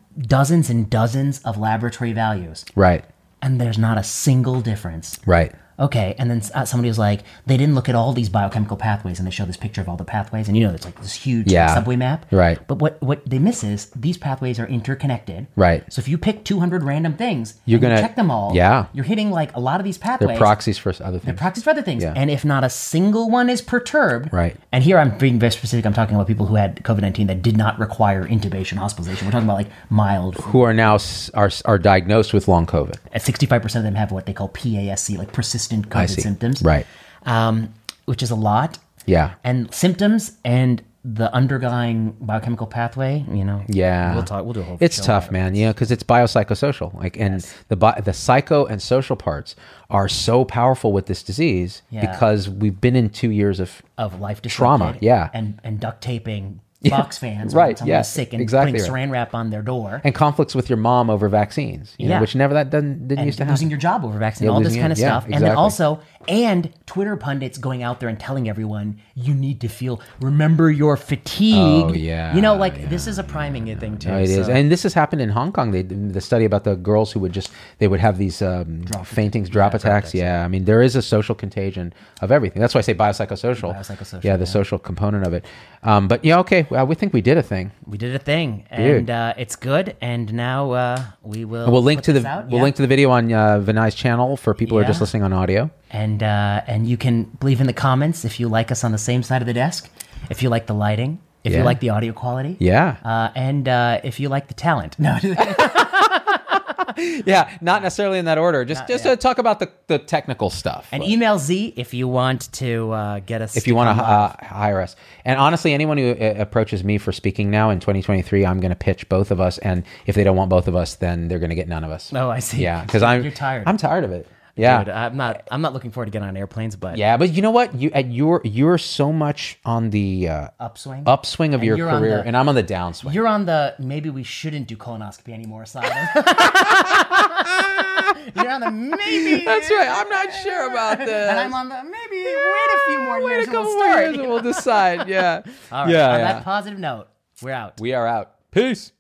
dozens and dozens of laboratory values, Right, and there's not a single difference right. Okay, and then uh, somebody was like, they didn't look at all these biochemical pathways, and they show this picture of all the pathways, and you know, it's like this huge Yeah. like, subway map. Right. But what, what they miss is these pathways are interconnected. Right. So if you pick two hundred random things, You're and you gonna- check them all. yeah. You're hitting like a lot of these pathways. They're proxies for other They're things. proxies for other things. Yeah. And if not a single one is perturbed. Right. And here I'm being very specific. I'm talking about people who had COVID nineteen that did not require intubation, hospitalization. We're talking about like mild. Who are now s- are are diagnosed with long COVID. At sixty-five percent of them have what they call P A S C, like persistent I COVID see. symptoms. Right. Um, which is a lot. Yeah. And symptoms and the underlying biochemical pathway, you know. Yeah. We'll talk. We'll do a whole. It's show tough, about man. You know, because it's biopsychosocial. Like, and the bi- the psycho and social parts are so powerful with this disease Yeah. because we've been in two years of of life trauma. disrupted, Yeah. and and duct taping box fans, Right, When someone yeah, is sick and exactly putting right. Saran wrap on their door. and conflicts with your mom over vaccines. You know, Yeah. which never that doesn't didn't And used to losing happen. your job over vaccine, Yeah, all this losing kind of it. Yeah, stuff, and then exactly. also, and Twitter pundits going out there and telling everyone you need to feel, remember your fatigue. Oh, yeah, you know, like yeah, this is a priming thing too. No, it is, so- and this has happened in Hong Kong. They the study about the girls who would just they would have these um, faintings, drop attacks. Yeah, I mean there is a social contagion of everything. That's why I say biopsychosocial. Biopsychosocial, yeah, the yeah. social component of it. Um, but yeah, okay, well, we think we did a thing. we did a thing, and uh, it's good. And now uh, we will. We'll link put to the this out. we'll Yeah. link to the video on uh, Vinay's channel for people who are just Yeah. listening on audio. And uh, and you can leave in the comments if you like us on the same side of the desk, if you like the lighting, if Yeah. you like the audio quality, Yeah, uh, and uh, if you like the talent. No, yeah, not necessarily in that order. Just just yeah. to talk about the, the technical stuff. and email Z if you want to uh, get us. if you want to come live. uh, hire us. And honestly, anyone who uh, approaches me for speaking now in twenty twenty-three, I'm going to pitch both of us. And if they don't want both of us, then they're going to get none of us. Oh, I see. Yeah, because I'm You're tired. I'm tired of it. Yeah, Dude, I'm not. I'm not looking forward to getting on airplanes, but yeah. But you know what? You at you're you're so much on the uh, upswing. upswing of And your you're on career, the- and I'm on the downswing. You're on the maybe we shouldn't do colonoscopy anymore side. You're on the maybe. That's right. I'm not sure about this. And I'm on the maybe. Wait a few more Wait years a and couple we'll more start. years and we'll decide. Yeah. All right. Yeah. on yeah. that positive note, we're out. We are out. Peace.